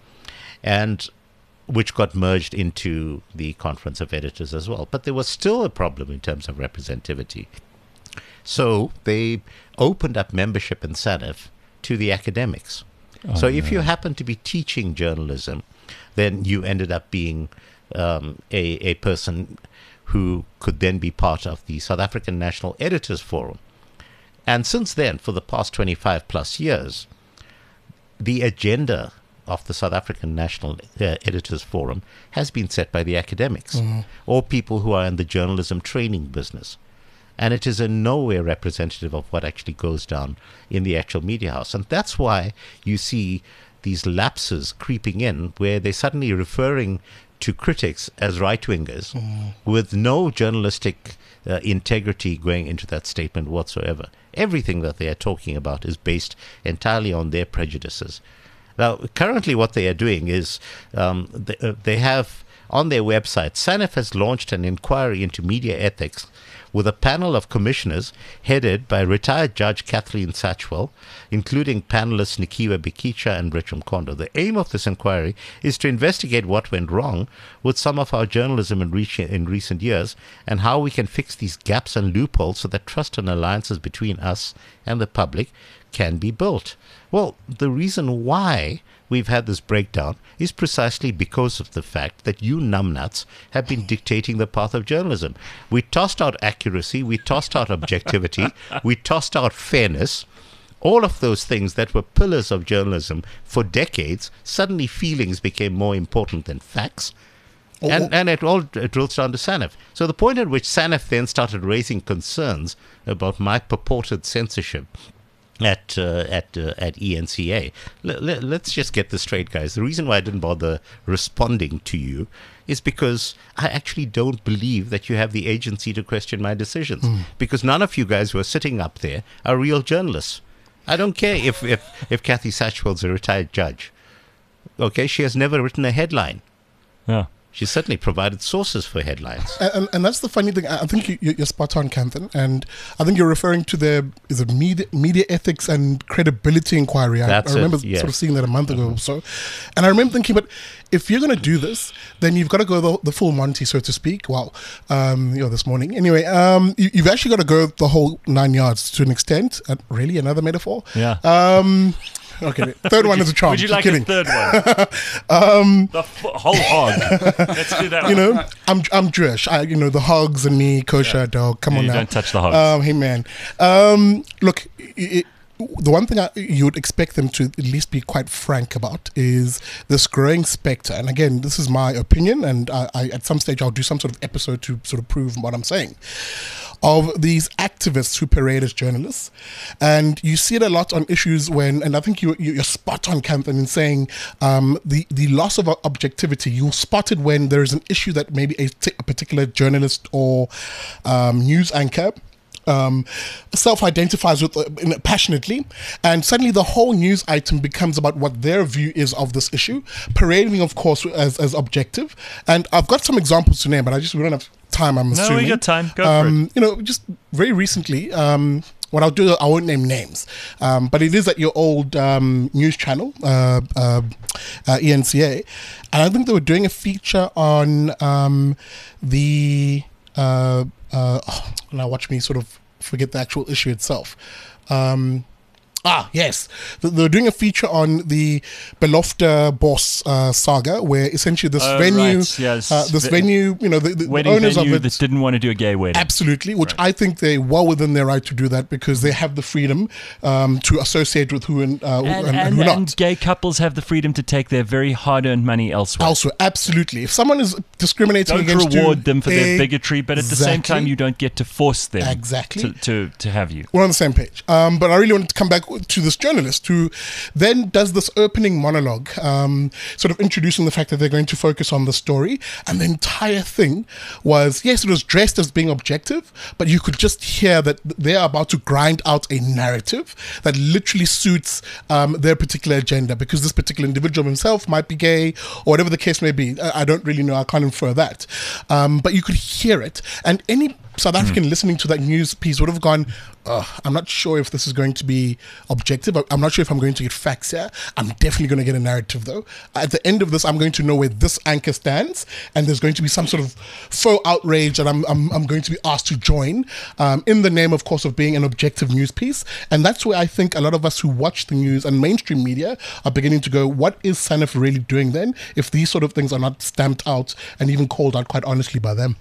and which got merged into the Conference of Editors as well. But there was still a problem in terms of representativity. So they opened up membership in SANEF to the academics. Oh, so if no. you happen to be teaching journalism, then you ended up being um, a, a person who could then be part of the South African National Editors Forum. And since then, for the past twenty-five plus years, the agenda of the South African National uh, Editors Forum has been set by the academics, mm-hmm. or people who are in the journalism training business. And it is in no way representative of what actually goes down in the actual media house. And that's why you see these lapses creeping in, where they're suddenly referring to critics as right-wingers mm. with no journalistic uh, integrity going into that statement whatsoever. Everything that they are talking about is based entirely on their prejudices. Now, currently what they are doing is um, they, uh, they have on their website, SANEF has launched an inquiry into media ethics with a panel of commissioners headed by retired Judge Kathleen Satchwell, including panelists Nikiwe Bikicha and Richard Kondo. The aim of this inquiry is to investigate what went wrong with some of our journalism in, re- in recent years and how we can fix these gaps and loopholes so that trust and alliances between us and the public can be built. Well, the reason why we've had this breakdown is precisely because of the fact that you numbnuts have been dictating the path of journalism. We tossed out accuracy, we tossed out objectivity, we tossed out fairness, all of those things that were pillars of journalism for decades, suddenly feelings became more important than facts. Oh, And, oh. and it all it drills down to SANEF. So the point at which SANEF then started raising concerns about my purported censorship at uh, at uh, at E N C A. L- l- let's just get this straight, guys. The reason why I didn't bother responding to you is because I actually don't believe that you have the agency to question my decisions. Mm. Because none of you guys who are sitting up there are real journalists. I don't care if, if, if Kathy Satchwell's a retired judge. Okay, she has never written a headline. Yeah. She certainly provided sources for headlines. And, and, and that's the funny thing. I I think you, you- you're spot on, Kanthan. And I think you're referring to the is it media, media ethics and credibility inquiry. I, That's I remember it, yes. sort of seeing that a month ago or so. And I remember thinking, but if you're going to do this, then you've got to go the, the full Monty, so to speak. Well, um, you know, this morning. Anyway, um, you, you've actually got to go the whole nine yards to an extent. Uh, really, another metaphor? Yeah. Um, okay, third one is a charm. Would you Just like kidding. a third one? um, the f- whole hog. Let's do that You one. know, I'm I'm Jewish. I, you know, the hogs and me, kosher dog. Come Yeah, on you now. don't touch the hogs. Um, hey man, um, look, it, the one thing I, you would expect them to at least be quite frank about is this growing spectre. And again, this is my opinion, and I, I at some stage I'll do some sort of episode to sort of prove what I'm saying. Of these activists who parade as journalists, and you see it a lot on issues when, and I think you, you you're spot on, Kanthan, in saying um, the the loss of objectivity. You'll spot it when there is an issue that maybe a, t- a particular journalist or um, news anchor um, self-identifies with uh, in- passionately, and suddenly the whole news item becomes about what their view is of this issue, parading, of course, as, as objective. And I've got some examples to name, but I just we don't have time. I'm No, assuming. we got time. Go for um, it. You know, just very recently. Um, what I'll do, I won't name names, um, but it is at your old um, news channel, uh, uh, uh, E N C A, and I think they were doing a feature on um, the. Uh, uh, oh, now watch me sort of forget the actual issue itself. Um, Ah, yes. They- They're doing a feature on the Belofta Boss uh, saga, where essentially this Oh, venue, right, yes. uh, this Ve- venue, you know, the, the Wedding owners venue of it, that didn't want to do a gay wedding. absolutely, which Right. I think they're well within their right to do that because they have the freedom um, to associate with who and, uh, And, and, and and, who not. and gay couples have the freedom to take their very hard-earned money elsewhere. Also, absolutely. If someone is discriminating Don't against you, reward them for their eh, bigotry, but at the same exactly. time, you don't get to force them Exactly. to, to, to have you. We're on the same page. Um, but I really wanted to come back to this journalist who then does this opening monologue, um, sort of introducing the fact that they're going to focus on the story. And the entire thing was, yes, it was dressed as being objective, but you could just hear that they're about to grind out a narrative that literally suits um, their particular agenda, because this particular individual himself might be gay or whatever the case may be. I I don't really know. I can't infer that. Um, but you could hear it. And any South African listening to that news piece would have gone, "Ugh, I'm not sure if this is going to be objective. I'm not sure if I'm going to get facts here. I'm definitely going to get a narrative, though. At the end of this, I'm going to know where this anchor stands, and there's going to be some sort of faux outrage that I'm I'm, I'm going to be asked to join um, in the name, of course, of being an objective news piece." And that's where I think a lot of us who watch the news and mainstream media are beginning to go, what is SANEF really doing then if these sort of things are not stamped out and even called out quite honestly by them?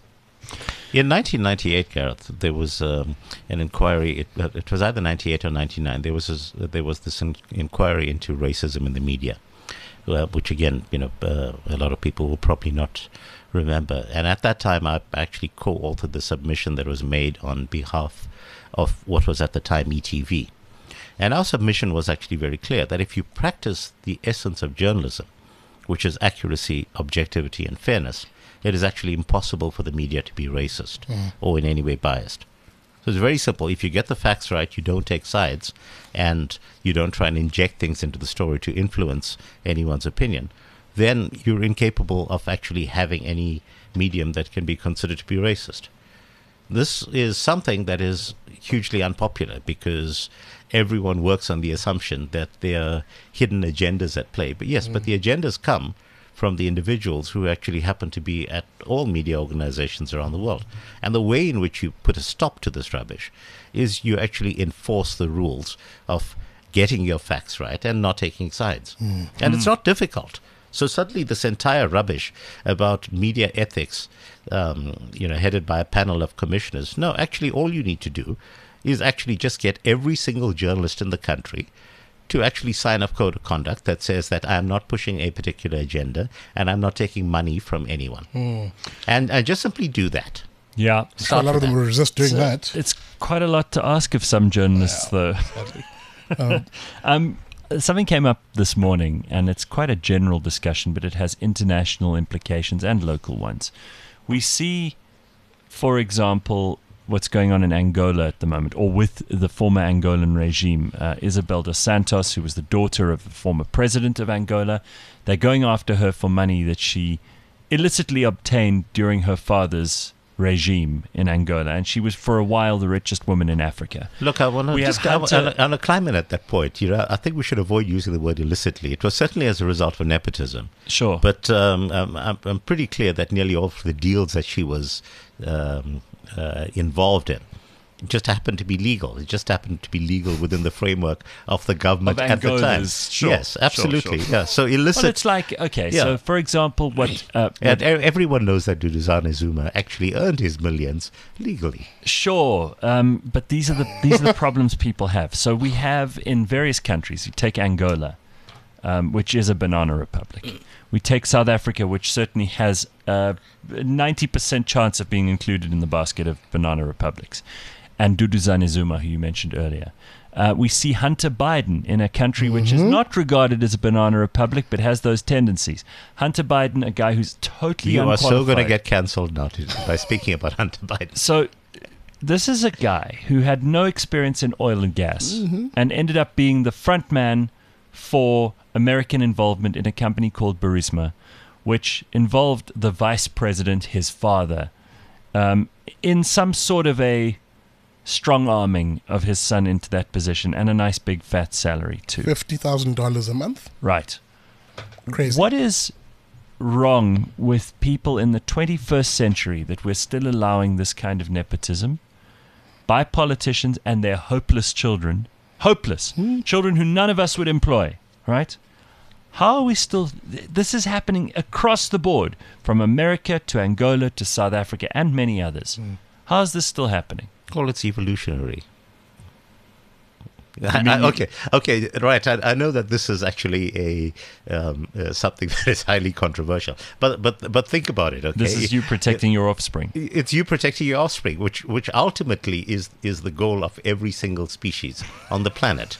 In nineteen ninety-eight, Gareth, there was um, an inquiry. It, uh, it was either ninety-eight or ninety-nine. There was this, there was this in, inquiry into racism in the media, uh, which again, you know, uh, a lot of people will probably not remember. And at that time, I actually co-authored the submission that was made on behalf of what was at the time E T V. And our submission was actually very clear that if you practice the essence of journalism, which is accuracy, objectivity, and fairness, it is actually impossible for the media to be racist mm. or in any way biased. So it's very simple. If you get the facts right, you don't take sides, and you don't try and inject things into the story to influence anyone's opinion, then you're incapable of actually having any medium that can be considered to be racist. This is something that is hugely unpopular because everyone works on the assumption that there are hidden agendas at play. But yes, mm. but the agendas come from the individuals who actually happen to be at all media organizations around the world. And the way in which you put a stop to this rubbish is you actually enforce the rules of getting your facts right and not taking sides. Mm. And mm. it's not difficult. So suddenly this entire rubbish about media ethics, um, you know, headed by a panel of commissioners, no, actually all you need to do is actually just get every single journalist in the country to actually sign a code of conduct that says that I am not pushing a particular agenda and I'm not taking money from anyone. Mm. And, and just simply do that. Yeah. So a lot of them will resist doing so that. It's quite a lot to ask of some journalists, yeah, though. um, um, something came up this morning, and it's quite a general discussion, but it has international implications and local ones. We see, for example, what's going on in Angola at the moment, or with the former Angolan regime. Uh, Isabel dos Santos, who was the daughter of the former president of Angola, they're going after her for money that she illicitly obtained during her father's regime in Angola, and she was for a while the richest woman in Africa. Look, I want to We just have on, Hunter- on a climate at that point. You know, I think we should avoid using the word illicitly. It was certainly as a result of nepotism. Sure, but um, um, I'm, I'm pretty clear that nearly all of the deals that she was um, uh, involved in just happened to be legal. It just happened to be legal within the framework of the government Of at the time. Angola's, sure, yes, absolutely. sure, sure. Yeah. So illicit. well, it's like, okay, Yeah. so for example, what... Uh, and e- everyone knows that Duduzane Zuma actually earned his millions legally. Sure, um, but these are the these are the problems people have. So we have in various countries. You take Angola, um, which is a banana republic. We take South Africa, which certainly has a ninety percent chance of being included in the basket of banana republics, and Duduzane Zuma, who you mentioned earlier. Uh, we see Hunter Biden in a country which Mm-hmm. is not regarded as a banana republic, but has those tendencies. Hunter Biden, a guy who's totally You are unqualified. so going to get cancelled now to, by speaking about Hunter Biden. So this is a guy who had no experience in oil and gas Mm-hmm. and ended up being the front man for American involvement in a company called Burisma, which involved the vice president, his father, um, in some sort of a strong arming of his son into that position, and a nice big fat salary too. fifty thousand dollars a month. Right. Crazy. What is wrong with people in the twenty-first century that we're still allowing this kind of nepotism by politicians and their hopeless children? Hopeless. Hmm. Children who none of us would employ, right? How are we still... th- This is happening across the board, from America to Angola to South Africa and many others. Hmm. How is this still happening? Well, it's evolutionary. mean I, I, you- okay, okay, right. I, I know that this is actually a um, uh, something that is highly controversial, but but but think about it. Okay, This is you protecting your offspring. It's you protecting your offspring, which which ultimately is is the goal of every single species on the planet,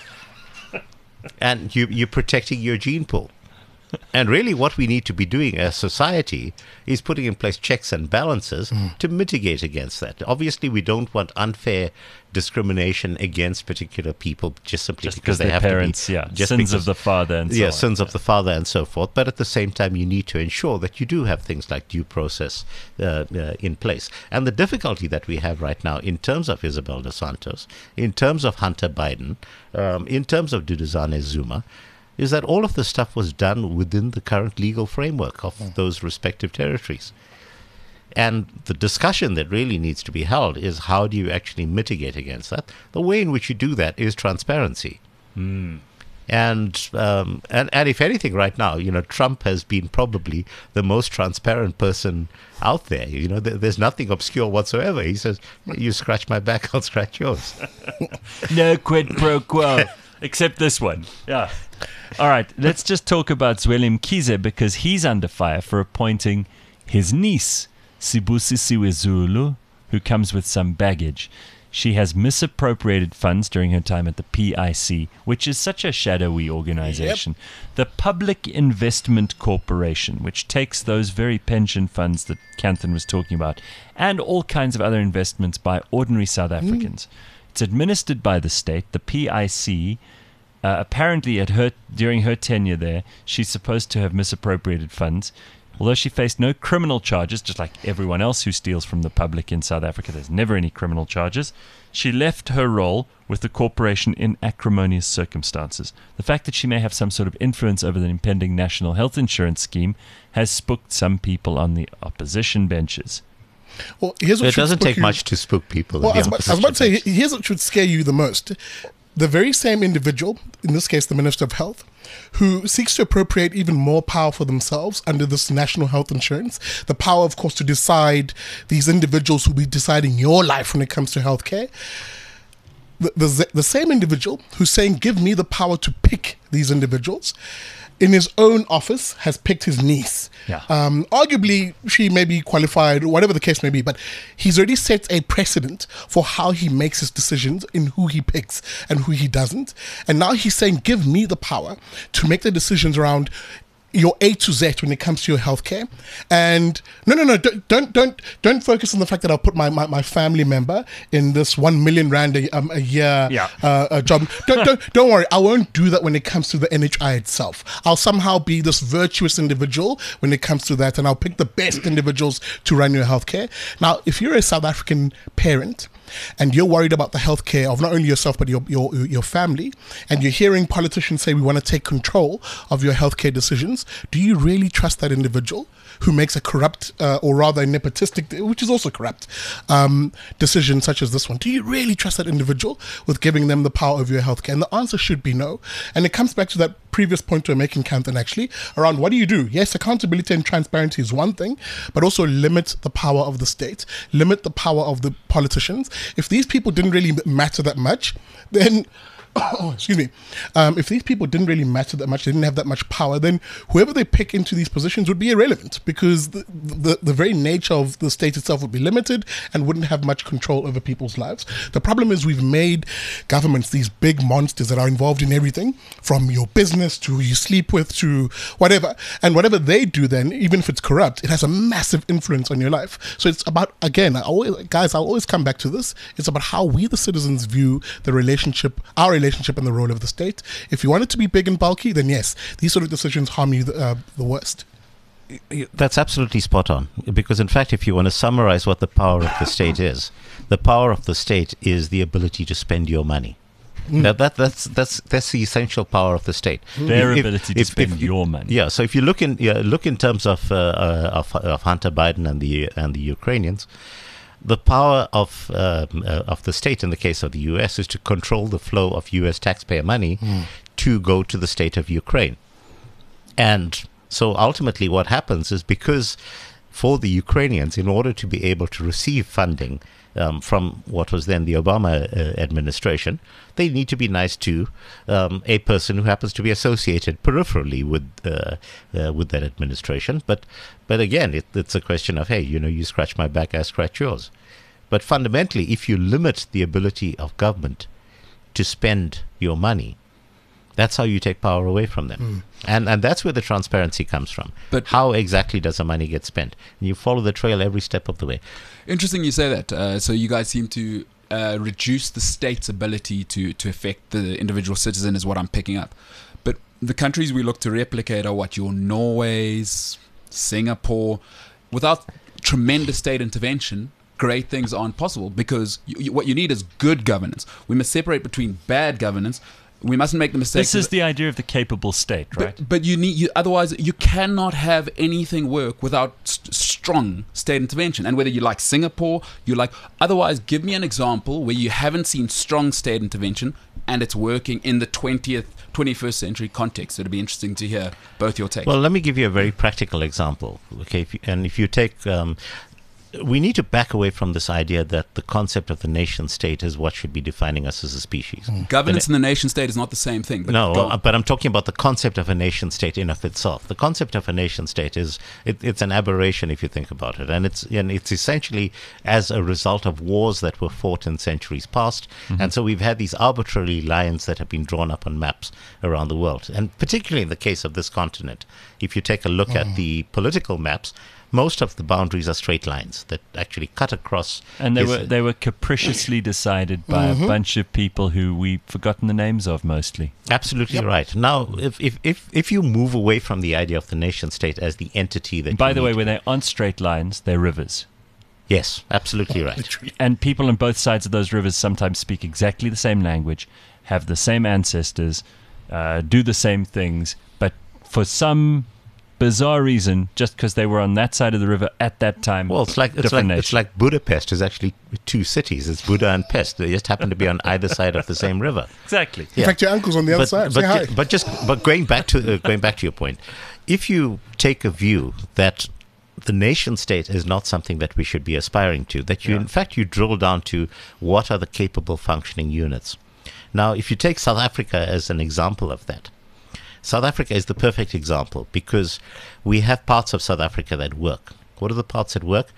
and you you're protecting your gene pool. And really what we need to be doing as society is putting in place checks and balances mm. to mitigate against that. Obviously, we don't want unfair discrimination against particular people just simply Just because they their have parents, to be... yeah, just sins because, of the father and so yeah, on. sins of the father and so forth. But at the same time, you need to ensure that you do have things like due process uh, uh, in place. And the difficulty that we have right now in terms of Isabel dos Santos, in terms of Hunter Biden, um, in terms of Duduzane Zuma, is that all of the stuff was done within the current legal framework of mm. those respective territories. And the discussion that really needs to be held is how do you actually mitigate against that? The way in which you do that is transparency. Mm. And, um, and and if anything right now, you know, Trump has been probably the most transparent person out there. You know, th- there's nothing obscure whatsoever. He says, you scratch my back, I'll scratch yours. No quid pro quo. Except this one. Yeah. All right. Let's just talk about Zweli Mkhize, because he's under fire for appointing his niece, Sibusisiwe Zulu, who comes with some baggage. She has misappropriated funds during her time at the P I C, which is such a shadowy organization. Yep. The Public Investment Corporation, which takes those very pension funds that Kanthan was talking about, and all kinds of other investments by ordinary South Africans. Mm. It's administered by the state. The P I C, uh, apparently at her during her tenure there, she's supposed to have misappropriated funds. Although she faced no criminal charges, just like everyone else who steals from the public in South Africa, there's never any criminal charges. She left her role with the corporation in acrimonious circumstances. The fact that she may have some sort of influence over the impending national health insurance scheme has spooked some people on the opposition benches. Well, here's what it doesn't take you. much to spook people. Well, I was, about, I was about to say, here's what should scare you the most. The very same individual, in this case the Minister of Health, who seeks to appropriate even more power for themselves under this national health insurance, the power, of course, to decide these individuals who will be deciding your life when it comes to healthcare. the, the, the same individual who's saying, give me the power to pick these individuals, in his own office has picked his niece. Yeah. Um, arguably, she may be qualified, whatever the case may be, but he's already set a precedent for how he makes his decisions in who he picks and who he doesn't. And now he's saying, give me the power to make the decisions around your A to Z when it comes to your healthcare. And no, no, no, don't, don't, don't, don't focus on the fact that I'll put my, my, my family member in this one million rand a, um, a year Yeah. uh, a job. Don't, don't, don't worry. I won't do that when it comes to the N H I itself. I'll somehow be this virtuous individual when it comes to that, and I'll pick the best individuals to run your healthcare. Now, if you're a South African parent and you're worried about the healthcare of not only yourself but your your your family, and you're hearing politicians say we want to take control of your healthcare decisions, do you really trust that individual who makes a corrupt uh, or rather nepotistic, which is also corrupt, um, decision such as this one? Do you really trust that individual with giving them the power over your healthcare? And the answer should be no. And it comes back to that previous point we were making, Kanthan, actually, around what do you do? Yes, accountability and transparency is one thing, but also limit the power of the state, limit the power of the politicians. If these people didn't really matter that much, then oh, excuse me, um, if these people didn't really matter that much, they didn't have that much power, then whoever they pick into these positions would be irrelevant, because the, the, the very nature of the state itself would be limited and wouldn't have much control over people's lives. The problem is we've made governments these big monsters that are involved in everything, from your business to who you sleep with to whatever. And whatever they do then, even if it's corrupt, it has a massive influence on your life. So it's about, again, I always, guys, I'll always come back to this. It's about how we, the citizens, view the relationship, our relationship relationship and the role of the state. If you want it to be big and bulky, then yes, these sort of decisions harm you the, uh, the worst. That's absolutely spot on. Because in fact, if you want to summarize what the power of the state is, the power of the state is the ability to spend your money. Mm. That, that that's that's that's the essential power of the state. Their if, ability to if, spend if, your money. Yeah. So if you look in yeah, look in terms of, uh, uh, of of Hunter Biden and the and the Ukrainians, the power of um, uh, of the state in the case of the U S is to control the flow of U S taxpayer money mm. to go to the state of Ukraine. And so ultimately what happens is, because for the Ukrainians, in order to be able to receive funding um, from what was then the Obama uh, administration, they need to be nice to um, a person who happens to be associated peripherally with uh, uh, with that administration. But but again, it, it's a question of, hey, you know, you scratch my back, I scratch yours. But fundamentally, if you limit the ability of government to spend your money, that's how you take power away from them. Mm. And and that's where the transparency comes from. But how exactly does the money get spent? And you follow the trail every step of the way. Interesting you say that. Uh, so you guys seem to uh, reduce the state's ability to, to affect the individual citizen, is what I'm picking up. But the countries we look to replicate are what? Your Norways, Singapore. Without tremendous state intervention, great things aren't possible, because you, you, what you need is good governance. We must separate between bad governance. We mustn't make the mistake. This is the idea of the capable state, right? But, but you need, you, otherwise you cannot have anything work without st- strong state intervention. And whether you like Singapore, you like, otherwise give me an example where you haven't seen strong state intervention and it's working in the twentieth, twenty-first century context. It'd be interesting to hear both your takes. Well, let me give you a very practical example. Okay, if you, and if you take. Um, We need to back away from this idea that the concept of the nation state is what should be defining us as a species. Mm. Governance in the nation state is not the same thing. But no, uh, but I'm talking about the concept of a nation state in of itself. The concept of a nation state is it, it's an aberration if you think about it, and it's and it's essentially as a result of wars that were fought in centuries past. Mm-hmm. And so we've had these arbitrary lines that have been drawn up on maps around the world, and particularly in the case of this continent, if you take a look mm. at the political maps, most of the boundaries are straight lines that actually cut across. And they were they were capriciously decided by mm-hmm. a bunch of people who we've forgotten the names of mostly. Absolutely yep. right. Now, if, if if if you move away from the idea of the nation state as the entity that, by the way, to, when they aren't straight lines, they're rivers. Yes, absolutely right. And people on both sides of those rivers sometimes speak exactly the same language, have the same ancestors, uh, do the same things, but for some bizarre reason, just because they were on that side of the river at that time. Well, it's like it's like, it's like Budapest is actually two cities. It's Buda and Pest. They just happen to be on either side of the same river. Exactly. In yeah. fact, your uncle's on the other but, side. But, Say hi. ju- but just but going back to uh, going back to your point, if you take a view that the nation state is not something that we should be aspiring to. That you, Yeah. in fact, you drill down to what are the capable functioning units. Now, if you take South Africa as an example of that, South Africa is the perfect example because we have parts of South Africa that work. What are the parts that work?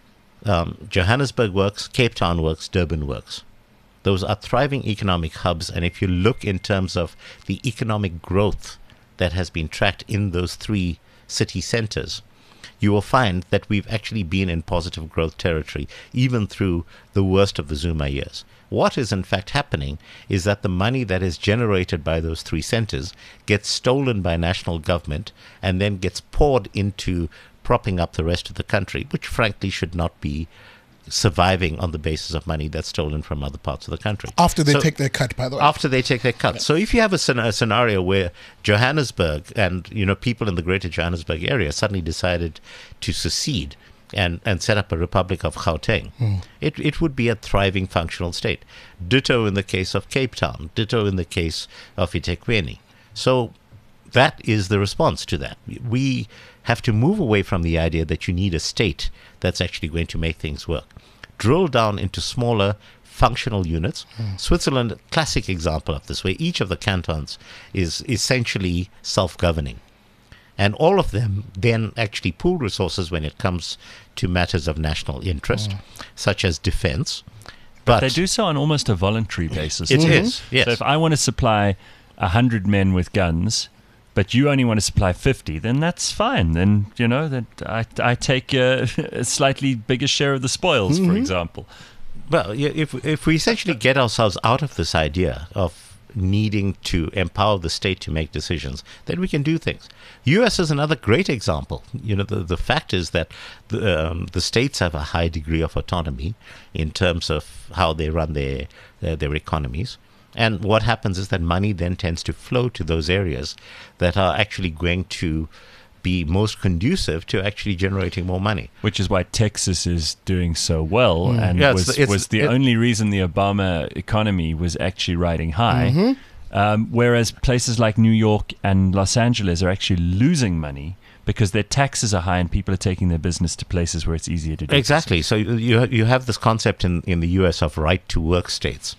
Um, Johannesburg works, Cape Town works, Durban works. Those are thriving economic hubs, and if you look in terms of the economic growth that has been tracked in those three city centers, you will find that we've actually been in positive growth territory, even through the worst of the Zuma years. What is in fact happening is that the money that is generated by those three centers gets stolen by national government and then gets poured into propping up the rest of the country, which frankly should not be surviving on the basis of money that's stolen from other parts of the country. After they So- take their cut, by the way. after they take their cut. So if you have a, scen- a scenario where Johannesburg and, you know, people in the greater Johannesburg area suddenly decided to secede and, and set up a Republic of Gauteng, it, it would be a thriving functional state. Ditto in the case of Cape Town, ditto in the case of eThekwini. So that is the response to that. We have to move away from the idea that you need a state that's actually going to make things work. Drill down into smaller functional units. Switzerland, classic example of this, where each of the cantons is essentially self-governing. And all of them then actually pool resources when it comes to matters of national interest, such as defense. But They do so on almost a voluntary basis. It too. is, yes. So if I want to supply one hundred men with guns, but you only want to supply fifty, then that's fine. Then, you know, that I, I take a, a slightly bigger share of the spoils, for example. Well, yeah, if if we essentially get ourselves out of this idea of needing to empower the state to make decisions, then we can do things. U S is another great example. You know, the the fact is that the um, the states have a high degree of autonomy in terms of how they run their their, their economies. And what happens is that money then tends to flow to those areas that are actually going to be most conducive to actually generating more money. Which is why Texas is doing so well and Yeah, it's- was, it's- was the it- only reason the Obama economy was actually riding high. Um, whereas places like New York and Los Angeles are actually losing money because their taxes are high and people are taking their business to places where it's easier to do Exactly. So you you have this concept in, in the U S of right to work states,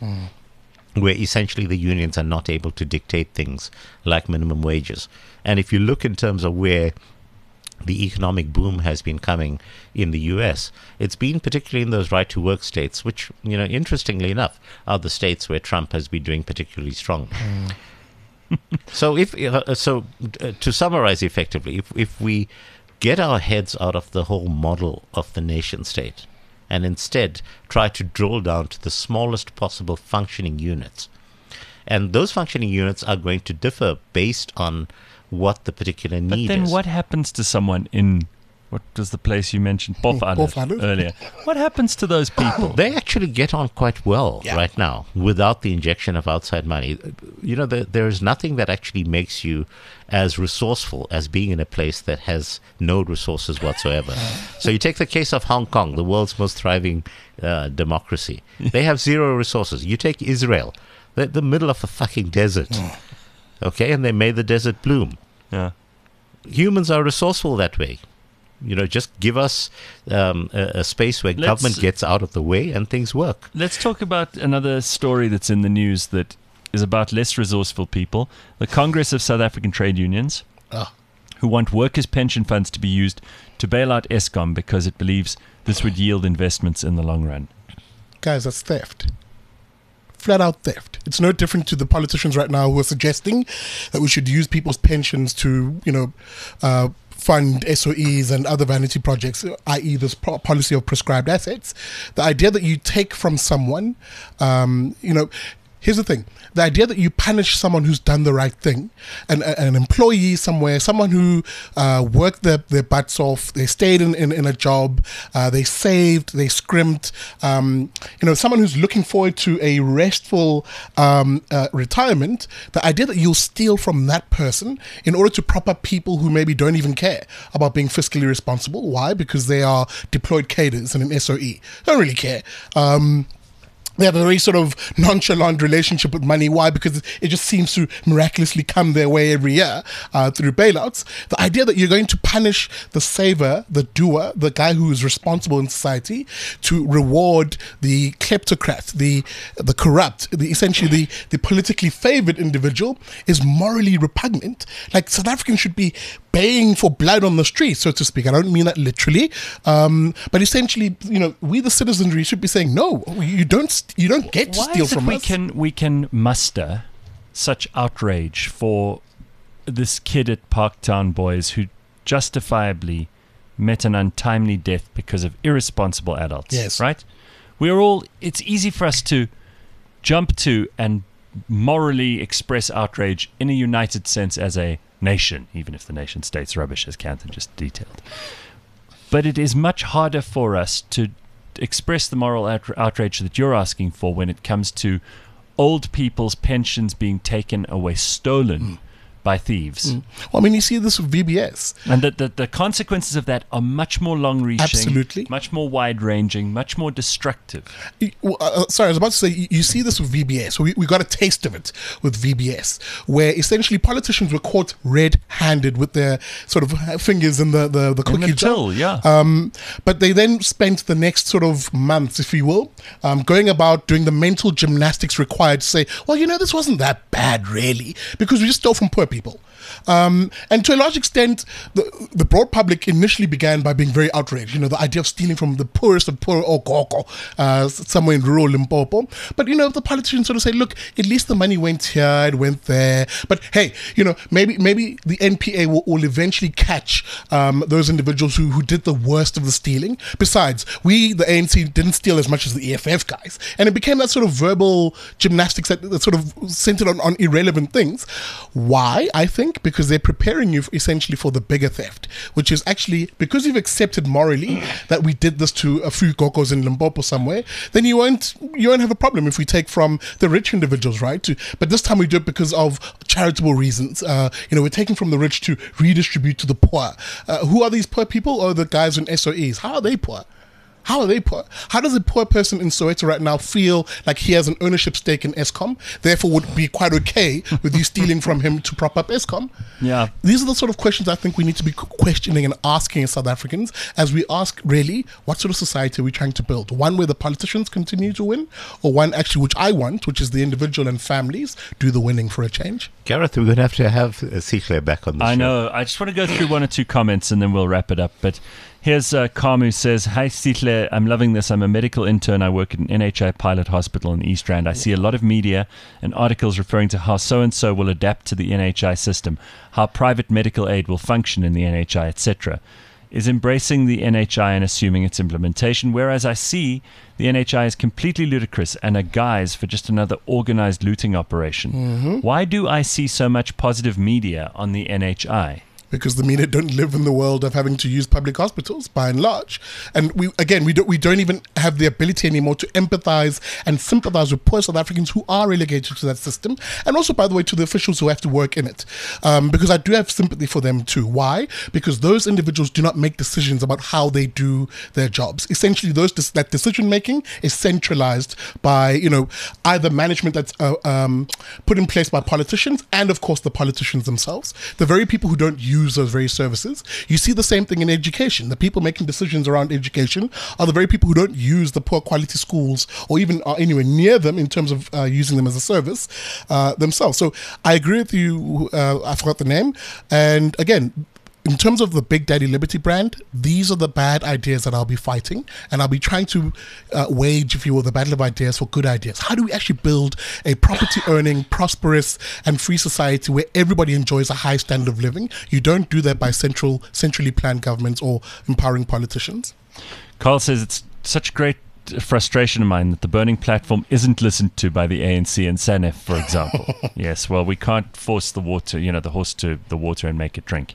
where essentially the unions are not able to dictate things like minimum wages. And if you look in terms of where the economic boom has been coming in the U S, it's been particularly in those right to work states, which, you know, interestingly enough, are the states where Trump has been doing particularly strong. So if uh, so uh, to summarize effectively, if if we get our heads out of the whole model of the nation state and instead try to drill down to the smallest possible functioning units, and those functioning units are going to differ based on what the particular But need then is. what happens to someone in, what was the place you mentioned, Bofalo Bofalo. earlier? What happens to those people? They actually get on quite well Yeah. right now without the injection of outside money. You know, there, there is nothing that actually makes you as resourceful as being in a place that has no resources whatsoever. So you take the case of Hong Kong, the world's most thriving uh, democracy. They have zero resources. You take Israel, they're the middle of a fucking desert. Okay, and they made the desert bloom. Yeah. Humans are resourceful that way. You know, just give us um, a, a space where Let's- government gets out of the way and things work. Let's talk about another story that's in the news that is about less resourceful people. The Congress of South African Trade Unions, Ah. who want workers' pension funds to be used to bail out Eskom because it believes this would yield investments in the long run. Guys, that's theft. Flat out theft. It's no different to the politicians right now who are suggesting that we should use people's pensions to, you know, uh, fund S O Es and other vanity projects, that is this pro- policy of prescribed assets. The idea that you take from someone, um, you know, here's the thing. The idea that you punish someone who's done the right thing, an, an employee somewhere, someone who uh, worked their, their butts off, they stayed in, in, in a job, uh, they saved, they scrimped, um, you know, someone who's looking forward to a restful um, uh, retirement, the idea that you'll steal from that person in order to prop up people who maybe don't even care about being fiscally responsible. Why? Because they are deployed cadres in an S O E. Don't really care. Um, they have a very sort of nonchalant relationship with money. Why? Because it just seems to miraculously come their way every year uh, through bailouts. The idea that you're going to punish the saver, the doer, the guy who is responsible in society, to reward the kleptocrat, the the corrupt, the essentially the, the politically favored individual, is morally repugnant. Like, South Africans should be baying for blood on the street, so to speak. I don't mean that literally, um, but essentially, you know, we the citizenry should be saying, no, you don't, you don't get to Why steal is it from we us. can we can muster such outrage for this kid at Parktown Boys who justifiably met an untimely death because of irresponsible adults? Yes. Right? We're all. It's easy for us to jump to and morally express outrage in a united sense as a nation, even if the nation state's rubbish, as Canthan just detailed. But it is much harder for us to express the moral out- outrage that you're asking for when it comes to old people's pensions being taken away, stolen mm. by thieves. Mm. Well, I mean, you see this with V B S. And that the, the consequences of that are much more long-reaching, Absolutely. much more wide-ranging, much more destructive. Well, uh, sorry, I was about to say, you, you see this with V B S. We, we got a taste of it with V B S, where essentially politicians were caught red-handed with their sort of fingers in the, the, the cookie In the jar. till, yeah. Um, but they then spent the next sort of months, if you will, um, going about doing the mental gymnastics required to say, well, you know, this wasn't that bad, really, because we just stole from poor people. Um, and to a large extent, the, the broad public initially began by being very outraged. You know, the idea of stealing from the poorest of poor, Okoko, uh, somewhere in rural Limpopo. But, you know, the politicians sort of say, look, at least the money went here, it went there. But hey, you know, maybe maybe the N P A will, will eventually catch um, those individuals who, who did the worst of the stealing. Besides, we, the A N C, didn't steal as much as the E F F guys. And it became that sort of verbal gymnastics that, that sort of centered on, on irrelevant things. Why? I think because they're preparing you essentially for the bigger theft, which is actually, because you've accepted morally that we did this to a few gokos in Limpopo somewhere, then you won't you won't have a problem if we take from the rich individuals, right? To, but this time we do it because of charitable reasons. Uh, you know, we're taking from the rich to redistribute to the poor. Uh, who are these poor people? Or the guys in S O Es? How are they poor? How are they poor? How does a poor person in Soweto right now feel like he has an ownership stake in Eskom, therefore would be quite okay with you stealing from him to prop up Eskom? Yeah. These are the sort of questions I think we need to be questioning and asking as South Africans, as we ask, really, what sort of society are we trying to build? One where the politicians continue to win, or one actually which I want, which is the individual and families do the winning for a change? Gareth, we're going to have to have uh, Sihle back on the I show. know. I just want to go through one or two comments and then we'll wrap it up. But here's uh, Kamu says, hi, Sihle. I'm loving this. I'm a medical intern. I work at an N H I pilot hospital in the East Rand. I see a lot of media and articles referring to how so-and-so will adapt to the N H I system, how private medical aid will function in the N H I, et cetera. Is embracing the N H I and assuming its implementation, whereas I see the N H I is completely ludicrous and a guise for just another organized looting operation. Mm-hmm. Why do I see so much positive media on the N H I? Because the media don't live in the world of having to use public hospitals by and large, and we again we don't we don't even have the ability anymore to empathize and sympathize with poor South Africans who are relegated to that system, and also, by the way, to the officials who have to work in it. Um, because I do have sympathy for them too. Why? Because those individuals do not make decisions about how they do their jobs. Essentially, those that decision making is centralized by you know either management that's uh, um, put in place by politicians, and of course the politicians themselves, the very people who don't use those very services. You see the same thing in education. The people making decisions around education are the very people who don't use the poor quality schools or even are anywhere near them in terms of uh, using them as a service uh, themselves. So I agree with you. Uh, I forgot the name. And again, in terms of the Big Daddy Liberty brand, these are the bad ideas that I'll be fighting, and I'll be trying to uh, wage, if you will, the battle of ideas for good ideas. How do we actually build a property-earning, prosperous, and free society where everybody enjoys a high standard of living? You don't do that by central, centrally planned governments or empowering politicians. Carl says it's such great frustration of mine that the burning platform isn't listened to by the A N C and SANEF, for example. Yes, well, we can't force the water, you know, the horse to the water and make it drink.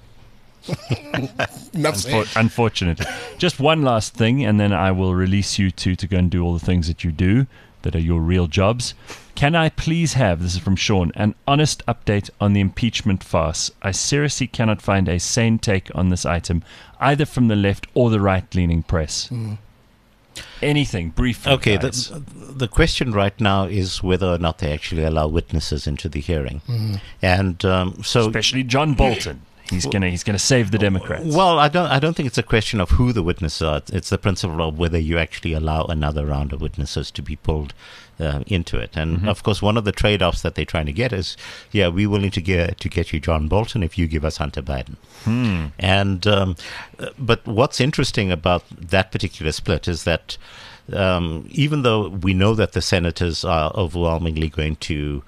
Unfor- unfortunately. Just one last thing, and then I will release you two to go and do all the things that you do that are your real jobs. Can I please have, this is from Sean, an honest update on the impeachment farce? I seriously cannot find a sane take on this item, either from the left or the right-leaning press. Mm. Anything, briefly. Okay, guys. the, the question right now is whether or not they actually allow witnesses into the hearing. Mm. And um, so... Especially John Bolton. He's gonna he's gonna save the Democrats. Well, I don't I don't think it's a question of who the witnesses are. It's the principle of whether you actually allow another round of witnesses to be pulled uh, into it. And Mm-hmm. of course, one of the trade-offs that they're trying to get is, yeah, we're willing to get to get you John Bolton if you give us Hunter Biden. Hmm. And um, but what's interesting about that particular split is that um, even though we know that the senators are overwhelmingly going to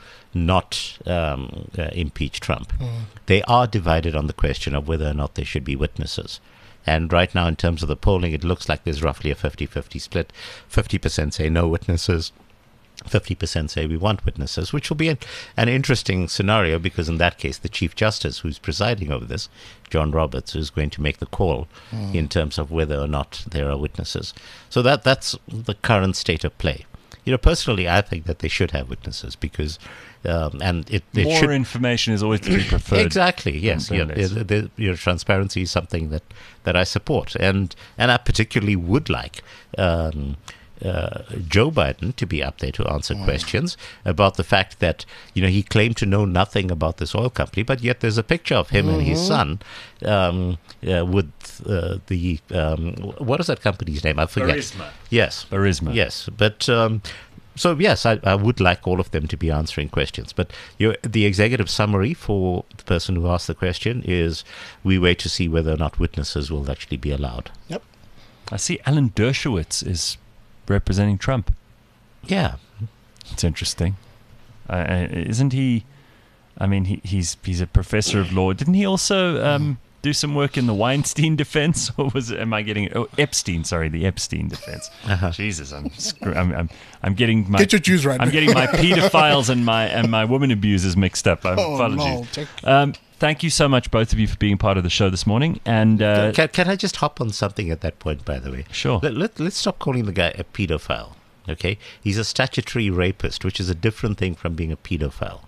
not um, uh, impeach Trump, Mm. they are divided on the question of whether or not there should be witnesses. And right now, in terms of the polling, it looks like there's roughly a fifty-fifty split. fifty percent say no witnesses, fifty percent say we want witnesses, which will be an, an interesting scenario because in that case, the Chief Justice who's presiding over this, John Roberts, is going to make the call Mm. in terms of whether or not there are witnesses. So that that's the current state of play. You know, personally, I think that they should have witnesses because, um, and it, it More should information is always to be preferred. exactly. Yes, than yeah, less. the, the, you know, transparency is something that, that I support, and and I particularly would like um, uh, Joe Biden to be up there to answer questions about the fact that you know he claimed to know nothing about this oil company, but yet there's a picture of him and his son um, uh, with uh, the um, what is that company's name? I forget. Burisma. Yes, Burisma. Yes, but um, so yes, I, I would like all of them to be answering questions. But your, the executive summary for the person who asked the question is: we wait to see whether or not witnesses will actually be allowed. Yep. I see Alan Dershowitz is representing Trump. Yeah, It's interesting. Uh, uh, isn't he? I mean, he, he's he's a professor of law. Didn't he also um, do some work in the Weinstein defense, or was it? Am I getting oh, Epstein? Sorry, the Epstein defense. Uh-huh. Jesus, I'm, screw, I'm I'm I'm getting my Get your Jews right. I'm getting my pedophiles and my and my woman abusers mixed up. Um, Oh, apologies. no, check. Um, thank you so much, both of you, for being part of the show this morning. And uh, can, can I just hop on something at that point? By the way, Sure. Let, let, let's stop calling the guy a pedophile. Okay, he's a statutory rapist, which is a different thing from being a pedophile.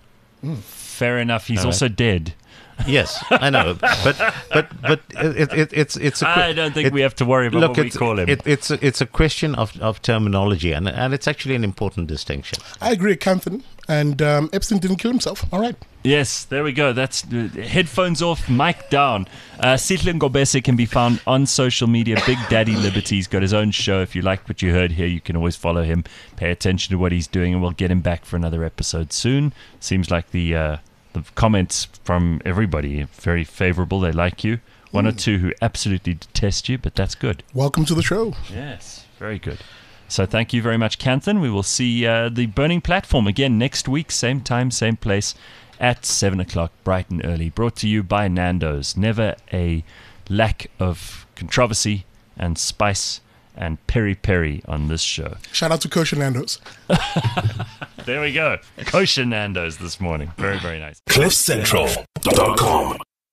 fair enough. He's All right. also dead. Yes, I know, but but but it, it, it's it's. A, que- I don't think it- we have to worry about Look, what we it's, call him. It, it's a, it's a question of, of terminology, and and it's actually an important distinction. I agree, Canthan. And um, Epstein didn't kill himself. All right. Yes, there we go. That's uh, headphones off, mic down. Uh, Sitlin Gobese can be found on social media. Big Daddy Liberty's got his own show. If you liked what you heard here, you can always follow him. Pay attention to what he's doing, and we'll get him back for another episode soon. Seems like the uh, the comments from everybody are very favorable. They like you. One or two who absolutely detest you, but that's good. Welcome to the show. Yes, very good. So thank you very much, Canthan. We will see uh, the Burning Platform again next week, same time, same place, at seven o'clock, bright and early. Brought to you by Nando's. Never a lack of controversy and spice and peri-peri on this show. Shout out to Kosher Nando's. There we go. Kosher Nando's this morning. Very, very nice. cliff central dot com